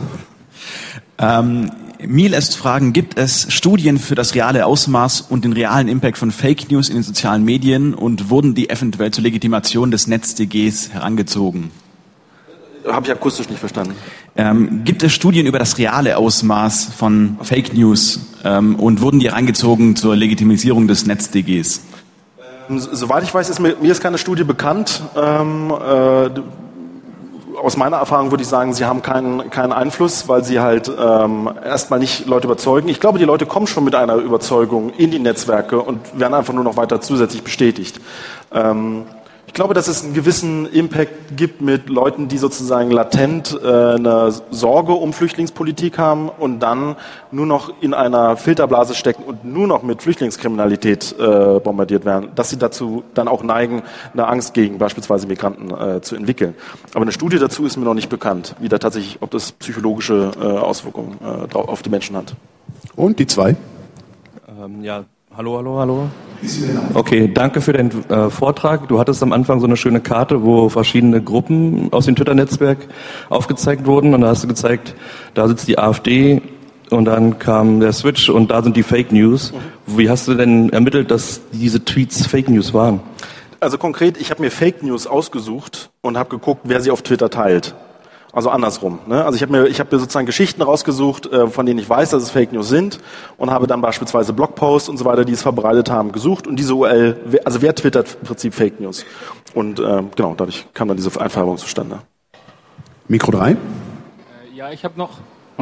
Ähm, Mir lässt fragen, gibt es Studien für das reale Ausmaß und den realen Impact von Fake News in den sozialen Medien und wurden die eventuell zur Legitimation des NetzDGs herangezogen? Habe ich akustisch nicht verstanden. Ähm, gibt es Studien über das reale Ausmaß von Fake News ähm, und wurden die herangezogen zur Legitimisierung des NetzDGs? Ähm, soweit ich weiß, ist mir, mir ist keine Studie bekannt. Ähm, äh, Aus meiner Erfahrung würde ich sagen, sie haben keinen, keinen Einfluss, weil sie halt ähm, erstmal nicht Leute überzeugen. Ich glaube, die Leute kommen schon mit einer Überzeugung in die Netzwerke und werden einfach nur noch weiter zusätzlich bestätigt. Ähm, ich glaube, dass es einen gewissen Impact gibt mit Leuten, die sozusagen latent äh, eine Sorge um Flüchtlingspolitik haben und dann nur noch in einer Filterblase stecken und nur noch mit Flüchtlingskriminalität äh, bombardiert werden, dass sie dazu dann auch neigen, eine Angst gegen beispielsweise Migranten äh, zu entwickeln. Aber eine Studie dazu ist mir noch nicht bekannt, wie da tatsächlich, ob das psychologische äh, Auswirkungen äh, auf die Menschen hat. Und die zwei? Ähm, ja, hallo, hallo, hallo. Okay, danke für den äh, Vortrag. Du hattest am Anfang so eine schöne Karte, wo verschiedene Gruppen aus dem Twitter-Netzwerk aufgezeigt wurden. Und da hast du gezeigt, da sitzt die AfD und dann kam der Switch und da sind die Fake News. Mhm. Wie hast du denn ermittelt, dass diese Tweets Fake News waren? Also konkret, ich habe mir Fake News ausgesucht und habe geguckt, wer sie auf Twitter teilt. Also andersrum. Ne? Also ich habe mir, ich habe mir sozusagen Geschichten rausgesucht, äh, von denen ich weiß, dass es Fake News sind, und habe dann beispielsweise Blogposts und so weiter, die es verbreitet haben, gesucht, und diese U R L, also wer twittert im Prinzip Fake News? Und äh, genau, dadurch kam dann diese Einfärbung zustande. Mikro drei. Äh, ja, ich habe noch. Hallo?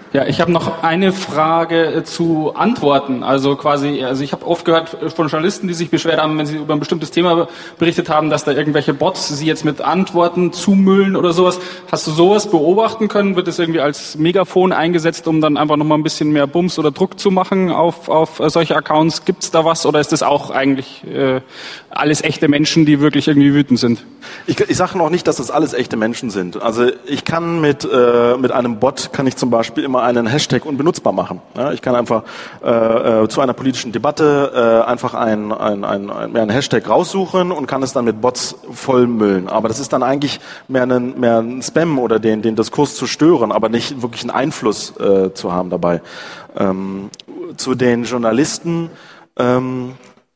Ja, ich habe noch eine Frage zu Antworten. Also quasi, also ich habe oft gehört von Journalisten, die sich beschwert haben, wenn sie über ein bestimmtes Thema berichtet haben, dass da irgendwelche Bots sie jetzt mit Antworten zumüllen oder sowas. Hast du sowas beobachten können? Wird es irgendwie als Megafon eingesetzt, um dann einfach nochmal ein bisschen mehr Bums oder Druck zu machen auf, auf solche Accounts? Gibt's da was oder ist das auch eigentlich äh, alles echte Menschen, die wirklich irgendwie wütend sind? Ich, ich sage noch nicht, dass das alles echte Menschen sind. Also ich kann mit äh, mit einem Bot kann ich zum Beispiel immer einen Hashtag unbenutzbar machen. Ja, ich kann einfach äh, äh, zu einer politischen Debatte äh, einfach ein, ein, ein, ein, ein Hashtag raussuchen und kann es dann mit Bots vollmüllen. Aber das ist dann eigentlich mehr ein, mehr ein Spam oder den, den Diskurs zu stören, aber nicht wirklich einen Einfluss äh, zu haben dabei. Ähm, zu den Journalisten. Ähm,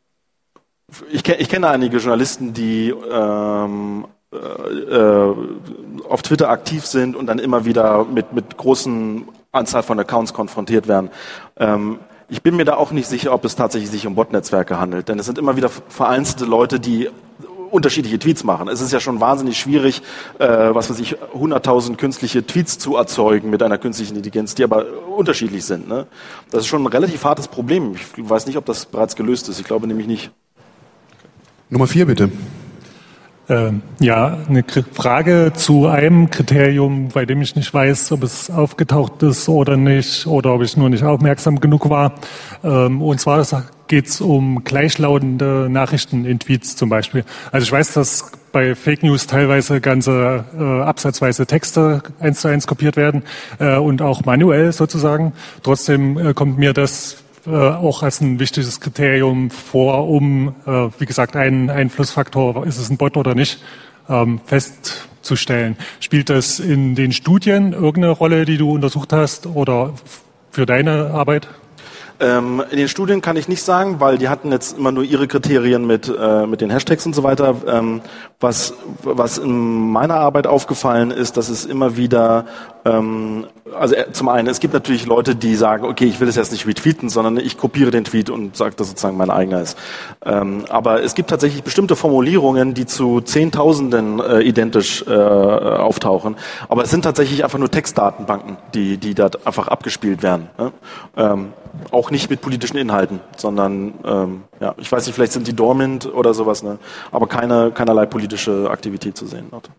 ich, ich kenne einige Journalisten, die ähm, äh, auf Twitter aktiv sind und dann immer wieder mit, mit großen Anzahl von Accounts konfrontiert werden. Ähm, ich bin mir da auch nicht sicher, ob es tatsächlich sich um Bot-Netzwerke handelt, denn es sind immer wieder vereinzelte Leute, die unterschiedliche Tweets machen. Es ist ja schon wahnsinnig schwierig, äh, was weiß ich, hunderttausend künstliche Tweets zu erzeugen mit einer künstlichen Intelligenz, die aber unterschiedlich sind. Ne? Das ist schon ein relativ hartes Problem. Ich weiß nicht, ob das bereits gelöst ist. Ich glaube nämlich nicht. Nummer vier, bitte. Ähm, ja, eine Frage zu einem Kriterium, bei dem ich nicht weiß, ob es aufgetaucht ist oder nicht, oder ob ich nur nicht aufmerksam genug war. Ähm, und zwar geht es um gleichlautende Nachrichten in Tweets zum Beispiel. Also ich weiß, dass bei Fake News teilweise ganze äh, absatzweise Texte eins zu eins kopiert werden äh, und auch manuell sozusagen. Trotzdem äh, kommt mir das Äh, auch als ein wichtiges Kriterium vor, um, äh, wie gesagt, einen Einflussfaktor, ist es ein Bot oder nicht, ähm, festzustellen. Spielt das in den Studien irgendeine Rolle, die du untersucht hast, oder für deine Arbeit? Ähm, in den Studien kann ich nicht sagen, weil die hatten jetzt immer nur ihre Kriterien mit äh, mit den Hashtags und so weiter. Ähm, was was in meiner Arbeit aufgefallen ist, dass es immer wieder ähm, also äh, zum einen, es gibt natürlich Leute, die sagen, okay, ich will das jetzt nicht retweeten, sondern ich kopiere den Tweet und sage, dass sozusagen mein eigener ist. Ähm, aber es gibt tatsächlich bestimmte Formulierungen, die zu Zehntausenden äh, identisch äh, auftauchen. Aber es sind tatsächlich einfach nur Textdatenbanken, die die da einfach abgespielt werden. Ne? Ähm, auch nicht mit politischen Inhalten, sondern ähm, ja, ich weiß nicht, vielleicht sind die dormant oder sowas, ne? Aber keine keinerlei politische Aktivität zu sehen dort.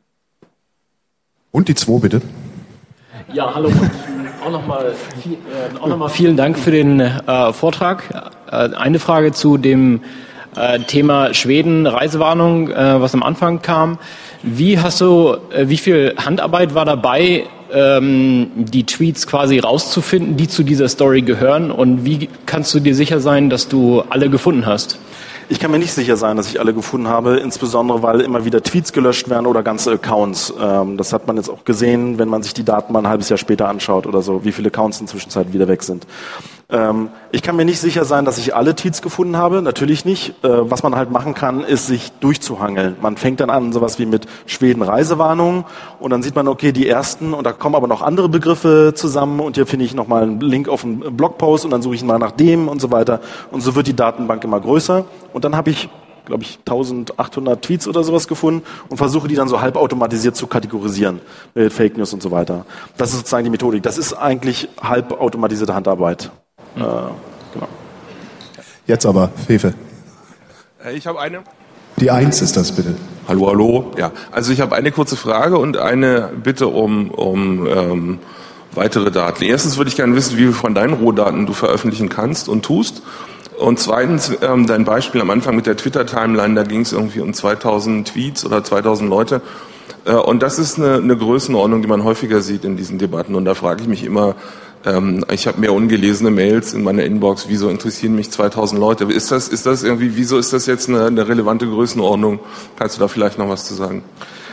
Und die zwei, bitte. Ja, hallo. Auch nochmal viel, äh, auch noch mal vielen Dank für den äh, Vortrag. Äh, eine Frage zu dem äh, Thema Schweden, Reisewarnung, äh, was am Anfang kam. Wie hast du, äh, wie viel Handarbeit war dabei, ähm, die Tweets quasi rauszufinden, die zu dieser Story gehören? Und wie kannst du dir sicher sein, dass du alle gefunden hast? Ich kann mir nicht sicher sein, dass ich alle gefunden habe, insbesondere weil immer wieder Tweets gelöscht werden oder ganze Accounts. Ähm, das hat man jetzt auch gesehen, wenn man sich die Daten mal ein halbes Jahr später anschaut oder so, wie viele Accounts in der Zwischenzeit wieder weg sind. Ähm, ich kann mir nicht sicher sein, dass ich alle Tweets gefunden habe, natürlich nicht. Äh, was man halt machen kann, ist sich durchzuhangeln. Man fängt dann an, sowas wie mit Schweden Reisewarnung und dann sieht man, okay, die ersten und da kommen aber noch andere Begriffe zusammen und hier finde ich nochmal einen Link auf einen Blogpost und dann suche ich mal nach dem und so weiter und so wird die Datenbank immer größer und dann habe ich, glaube ich, eintausendachthundert Tweets oder sowas gefunden und versuche die dann so halbautomatisiert zu kategorisieren mit Fake News und so weiter. Das ist sozusagen die Methodik. Das ist eigentlich halbautomatisierte Handarbeit. Äh, genau. Jetzt aber, Fefe. Ich habe eine. Die Eins ist das, bitte. Hallo, hallo. Ja, also ich habe eine kurze Frage und eine Bitte um, um ähm, weitere Daten. Erstens würde ich gerne wissen, wie viel von deinen Rohdaten du veröffentlichen kannst und tust. Und zweitens, ähm, dein Beispiel am Anfang mit der Twitter-Timeline, da ging es irgendwie um zweitausend Tweets oder zweitausend Leute. Äh, und das ist eine, eine Größenordnung, die man häufiger sieht in diesen Debatten. Und da frage ich mich immer, ähm, ich habe mehr ungelesene Mails in meiner Inbox, wieso interessieren mich zweitausend Leute? Ist das, ist das irgendwie, wieso ist das jetzt eine, eine relevante Größenordnung? Kannst du da vielleicht noch was zu sagen?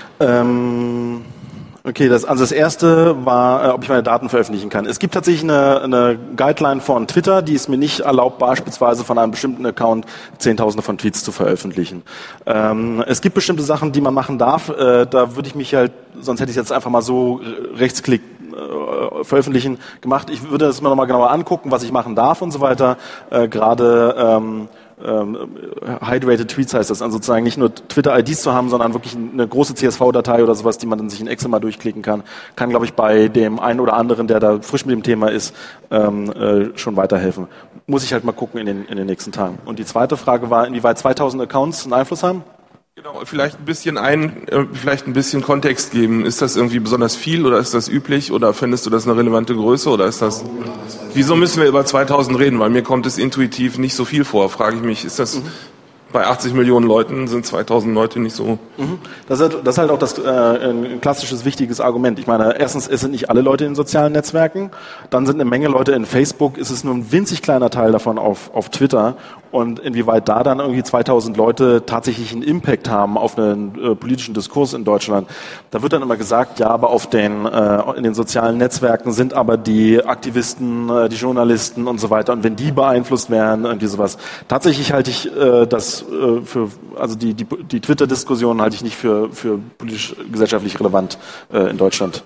Ähm Okay, das, also das erste war, äh, ob ich meine Daten veröffentlichen kann. Es gibt tatsächlich eine, eine Guideline von Twitter, die es mir nicht erlaubt, beispielsweise von einem bestimmten Account Zehntausende von Tweets zu veröffentlichen. Ähm, es gibt bestimmte Sachen, die man machen darf. Äh, da würde ich mich halt, sonst hätte ich jetzt einfach mal so Rechtsklick äh, veröffentlichen gemacht. Ich würde das mir nochmal genauer angucken, was ich machen darf und so weiter. Äh, gerade ähm, ähm, Hydrated Tweets heißt das, also sozusagen nicht nur Twitter-I Ds zu haben, sondern wirklich eine große C S V-Datei oder sowas, die man dann sich in Excel mal durchklicken kann, kann, glaube ich, bei dem einen oder anderen, der da frisch mit dem Thema ist, ähm, äh, schon weiterhelfen. Muss ich halt mal gucken in den, in den nächsten Tagen. Und die zweite Frage war, inwieweit zweitausend Accounts einen Einfluss haben? Genau, vielleicht ein bisschen ein, äh, vielleicht ein bisschen Kontext geben. Ist das irgendwie besonders viel oder ist das üblich oder findest du das eine relevante Größe oder ist das, wieso müssen wir über zweitausend reden? Weil mir kommt es intuitiv nicht so viel vor. Frage ich mich, ist das, mhm. bei achtzig Millionen Leuten sind zweitausend Leute nicht so. Mhm. Das, ist, das ist halt auch das, äh, ein klassisches, wichtiges Argument. Ich meine, erstens, es sind nicht alle Leute in sozialen Netzwerken. Dann sind eine Menge Leute in Facebook. Es ist nur ein winzig kleiner Teil davon auf, auf Twitter. Und inwieweit da dann irgendwie zweitausend Leute tatsächlich einen Impact haben auf einen äh, politischen Diskurs in Deutschland. Da wird dann immer gesagt, ja, aber auf den, äh, in den sozialen Netzwerken sind aber die Aktivisten, äh, die Journalisten und so weiter. Und wenn die beeinflusst werden, irgendwie sowas. Tatsächlich halte ich äh, das äh, für, also die, die, die Twitter-Diskussion halte ich nicht für, für politisch, gesellschaftlich relevant äh, in Deutschland.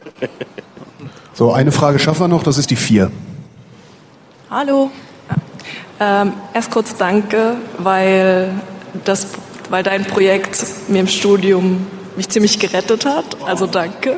So, eine Frage schaffen wir noch, das ist die vier. Hallo. Ähm, erst kurz danke, weil, das, weil dein Projekt mir im Studium mich ziemlich gerettet hat. Also danke.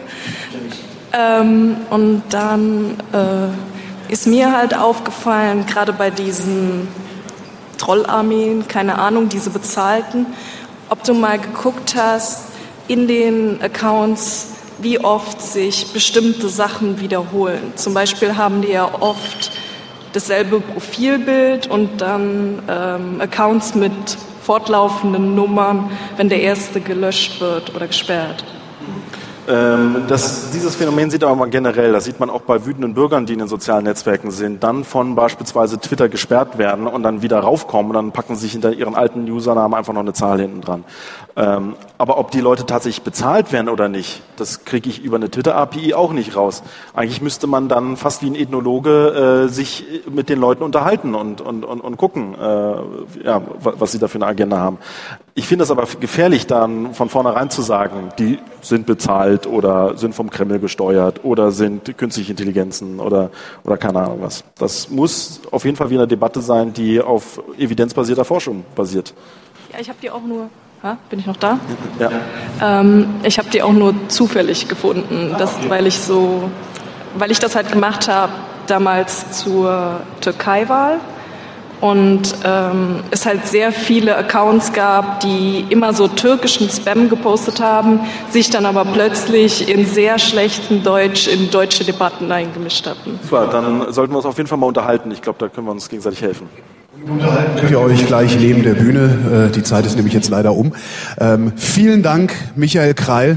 Ähm, und dann äh, ist mir halt aufgefallen, gerade bei diesen Trollarmeen, keine Ahnung, diese bezahlten, ob du mal geguckt hast in den Accounts, wie oft sich bestimmte Sachen wiederholen. Zum Beispiel haben die ja oft dasselbe Profilbild und dann ähm, Accounts mit fortlaufenden Nummern, wenn der erste gelöscht wird oder gesperrt. Ähm, das, dieses Phänomen sieht aber mal generell, das sieht man auch bei wütenden Bürgern, die in den sozialen Netzwerken sind, dann von beispielsweise Twitter gesperrt werden und dann wieder raufkommen und dann packen sie sich hinter ihren alten Usernamen einfach noch eine Zahl hinten dran. Ähm, aber ob die Leute tatsächlich bezahlt werden oder nicht, das kriege ich über eine Twitter-A P I auch nicht raus. Eigentlich müsste man dann fast wie ein Ethnologe äh, sich mit den Leuten unterhalten und, und, und, und gucken, äh, ja, was sie da für eine Agenda haben. Ich finde es aber gefährlich, dann von vornherein zu sagen, die sind bezahlt oder sind vom Kreml gesteuert oder sind künstliche Intelligenzen oder, oder keine Ahnung was. Das muss auf jeden Fall wie eine Debatte sein, die auf evidenzbasierter Forschung basiert. Ja, ich habe die auch nur... Ha, bin ich noch da? Ja. Ähm, ich habe die auch nur zufällig gefunden, das, weil ich so, weil ich das halt gemacht habe damals zur Türkei-Wahl und ähm, es halt sehr viele Accounts gab, die immer so türkischen Spam gepostet haben, sich dann aber plötzlich in sehr schlechtem Deutsch in deutsche Debatten eingemischt hatten. Super, dann sollten wir uns auf jeden Fall mal unterhalten. Ich glaube, da können wir uns gegenseitig helfen. Unterhalten könnt ihr euch gleich neben der Bühne. Die Zeit ist nämlich jetzt leider um. Ähm, vielen Dank, Michael Kreil.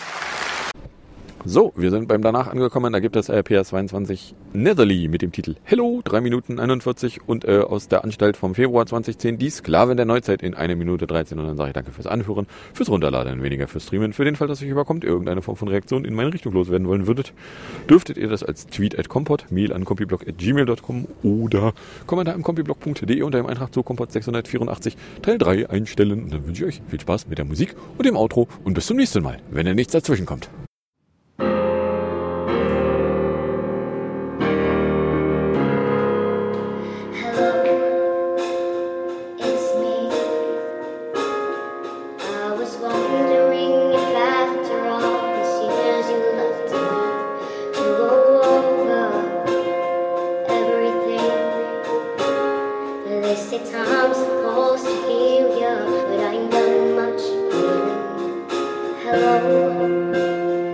So, wir sind beim Danach angekommen. Da gibt es äh, P R zweiundzwanzig Netherly mit dem Titel Hello, drei Minuten einundvierzig und äh, aus der Anstalt vom Februar zweitausendzehn, die Sklavin der Neuzeit in eine Minute dreizehn. Und dann sage ich danke fürs Anhören, fürs Runterladen, weniger fürs Streamen. Für den Fall, dass euch überkommt, irgendeine Form von Reaktion in meine Richtung loswerden wollen würdet, dürftet ihr das als Tweet at compot, Mail an compiblog at gmail dot com oder Kommentar im compiblog punkt de unter dem Eintrag zu Kompott sechshundertvierundachtzig Teil drei einstellen. Und dann wünsche ich euch viel Spaß mit der Musik und dem Outro und bis zum nächsten Mal, wenn ihr nichts dazwischen kommt. Hello.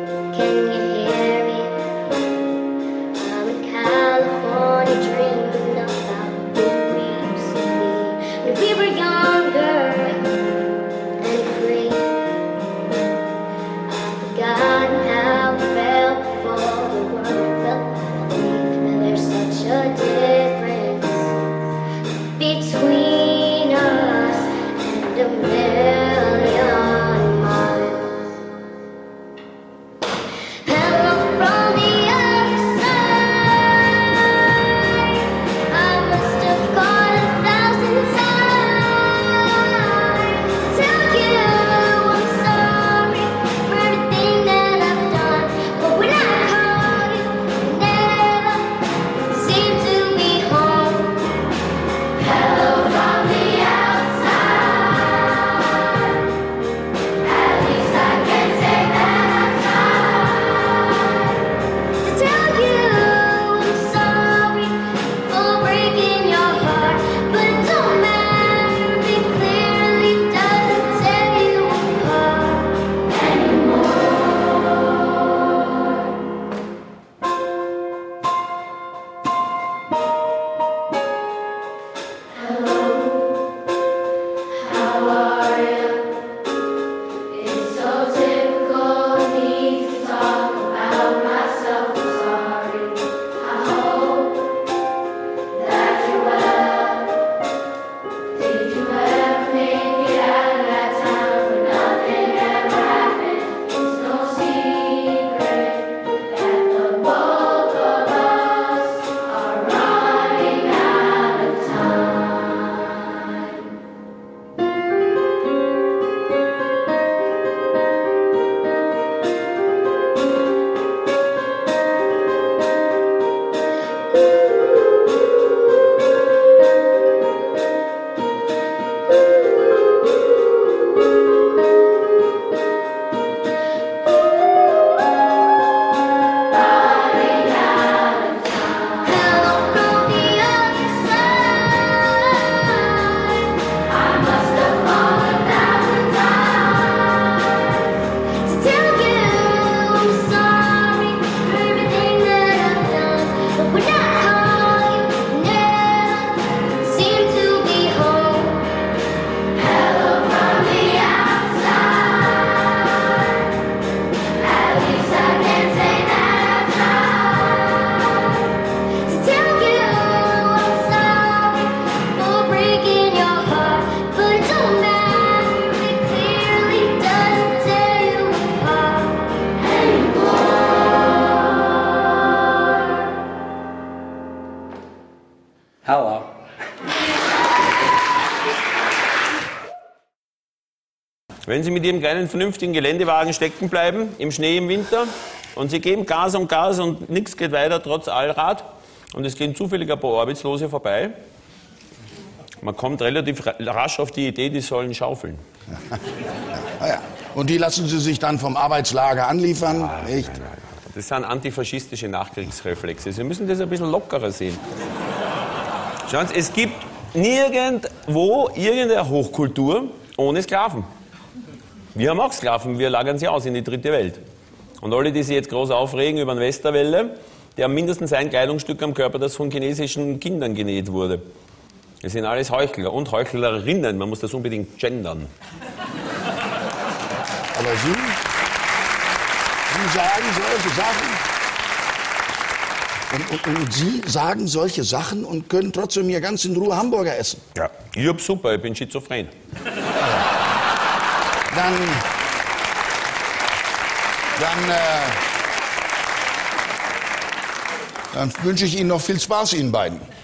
Wenn Sie mit Ihrem kleinen, vernünftigen Geländewagen stecken bleiben, im Schnee im Winter, und Sie geben Gas und Gas und nichts geht weiter, trotz Allrad, und es gehen zufällig ein paar Arbeitslose vorbei, man kommt relativ rasch auf die Idee, die sollen schaufeln. Ah ja. Und die lassen Sie sich dann vom Arbeitslager anliefern? Ja, Echt? Nein, nein. Das sind antifaschistische Nachkriegsreflexe. Sie müssen das ein bisschen lockerer sehen. Schauen Sie, es gibt nirgendwo irgendeine Hochkultur ohne Sklaven. Wir haben auch Sklaven, wir lagern sie aus in die dritte Welt. Und alle, die sich jetzt groß aufregen über den Westerwelle, die haben mindestens ein Kleidungsstück am Körper, das von chinesischen Kindern genäht wurde. Das sind alles Heuchler und Heuchlerinnen, man muss das unbedingt gendern. Aber Sie, Sie sagen solche Sachen und, und, und Sie sagen solche Sachen und können trotzdem hier ganz in Ruhe Hamburger essen. Ja, ich hab super, ich bin schizophren. Dann, dann, äh, dann wünsche ich Ihnen noch viel Spaß, Ihnen beiden.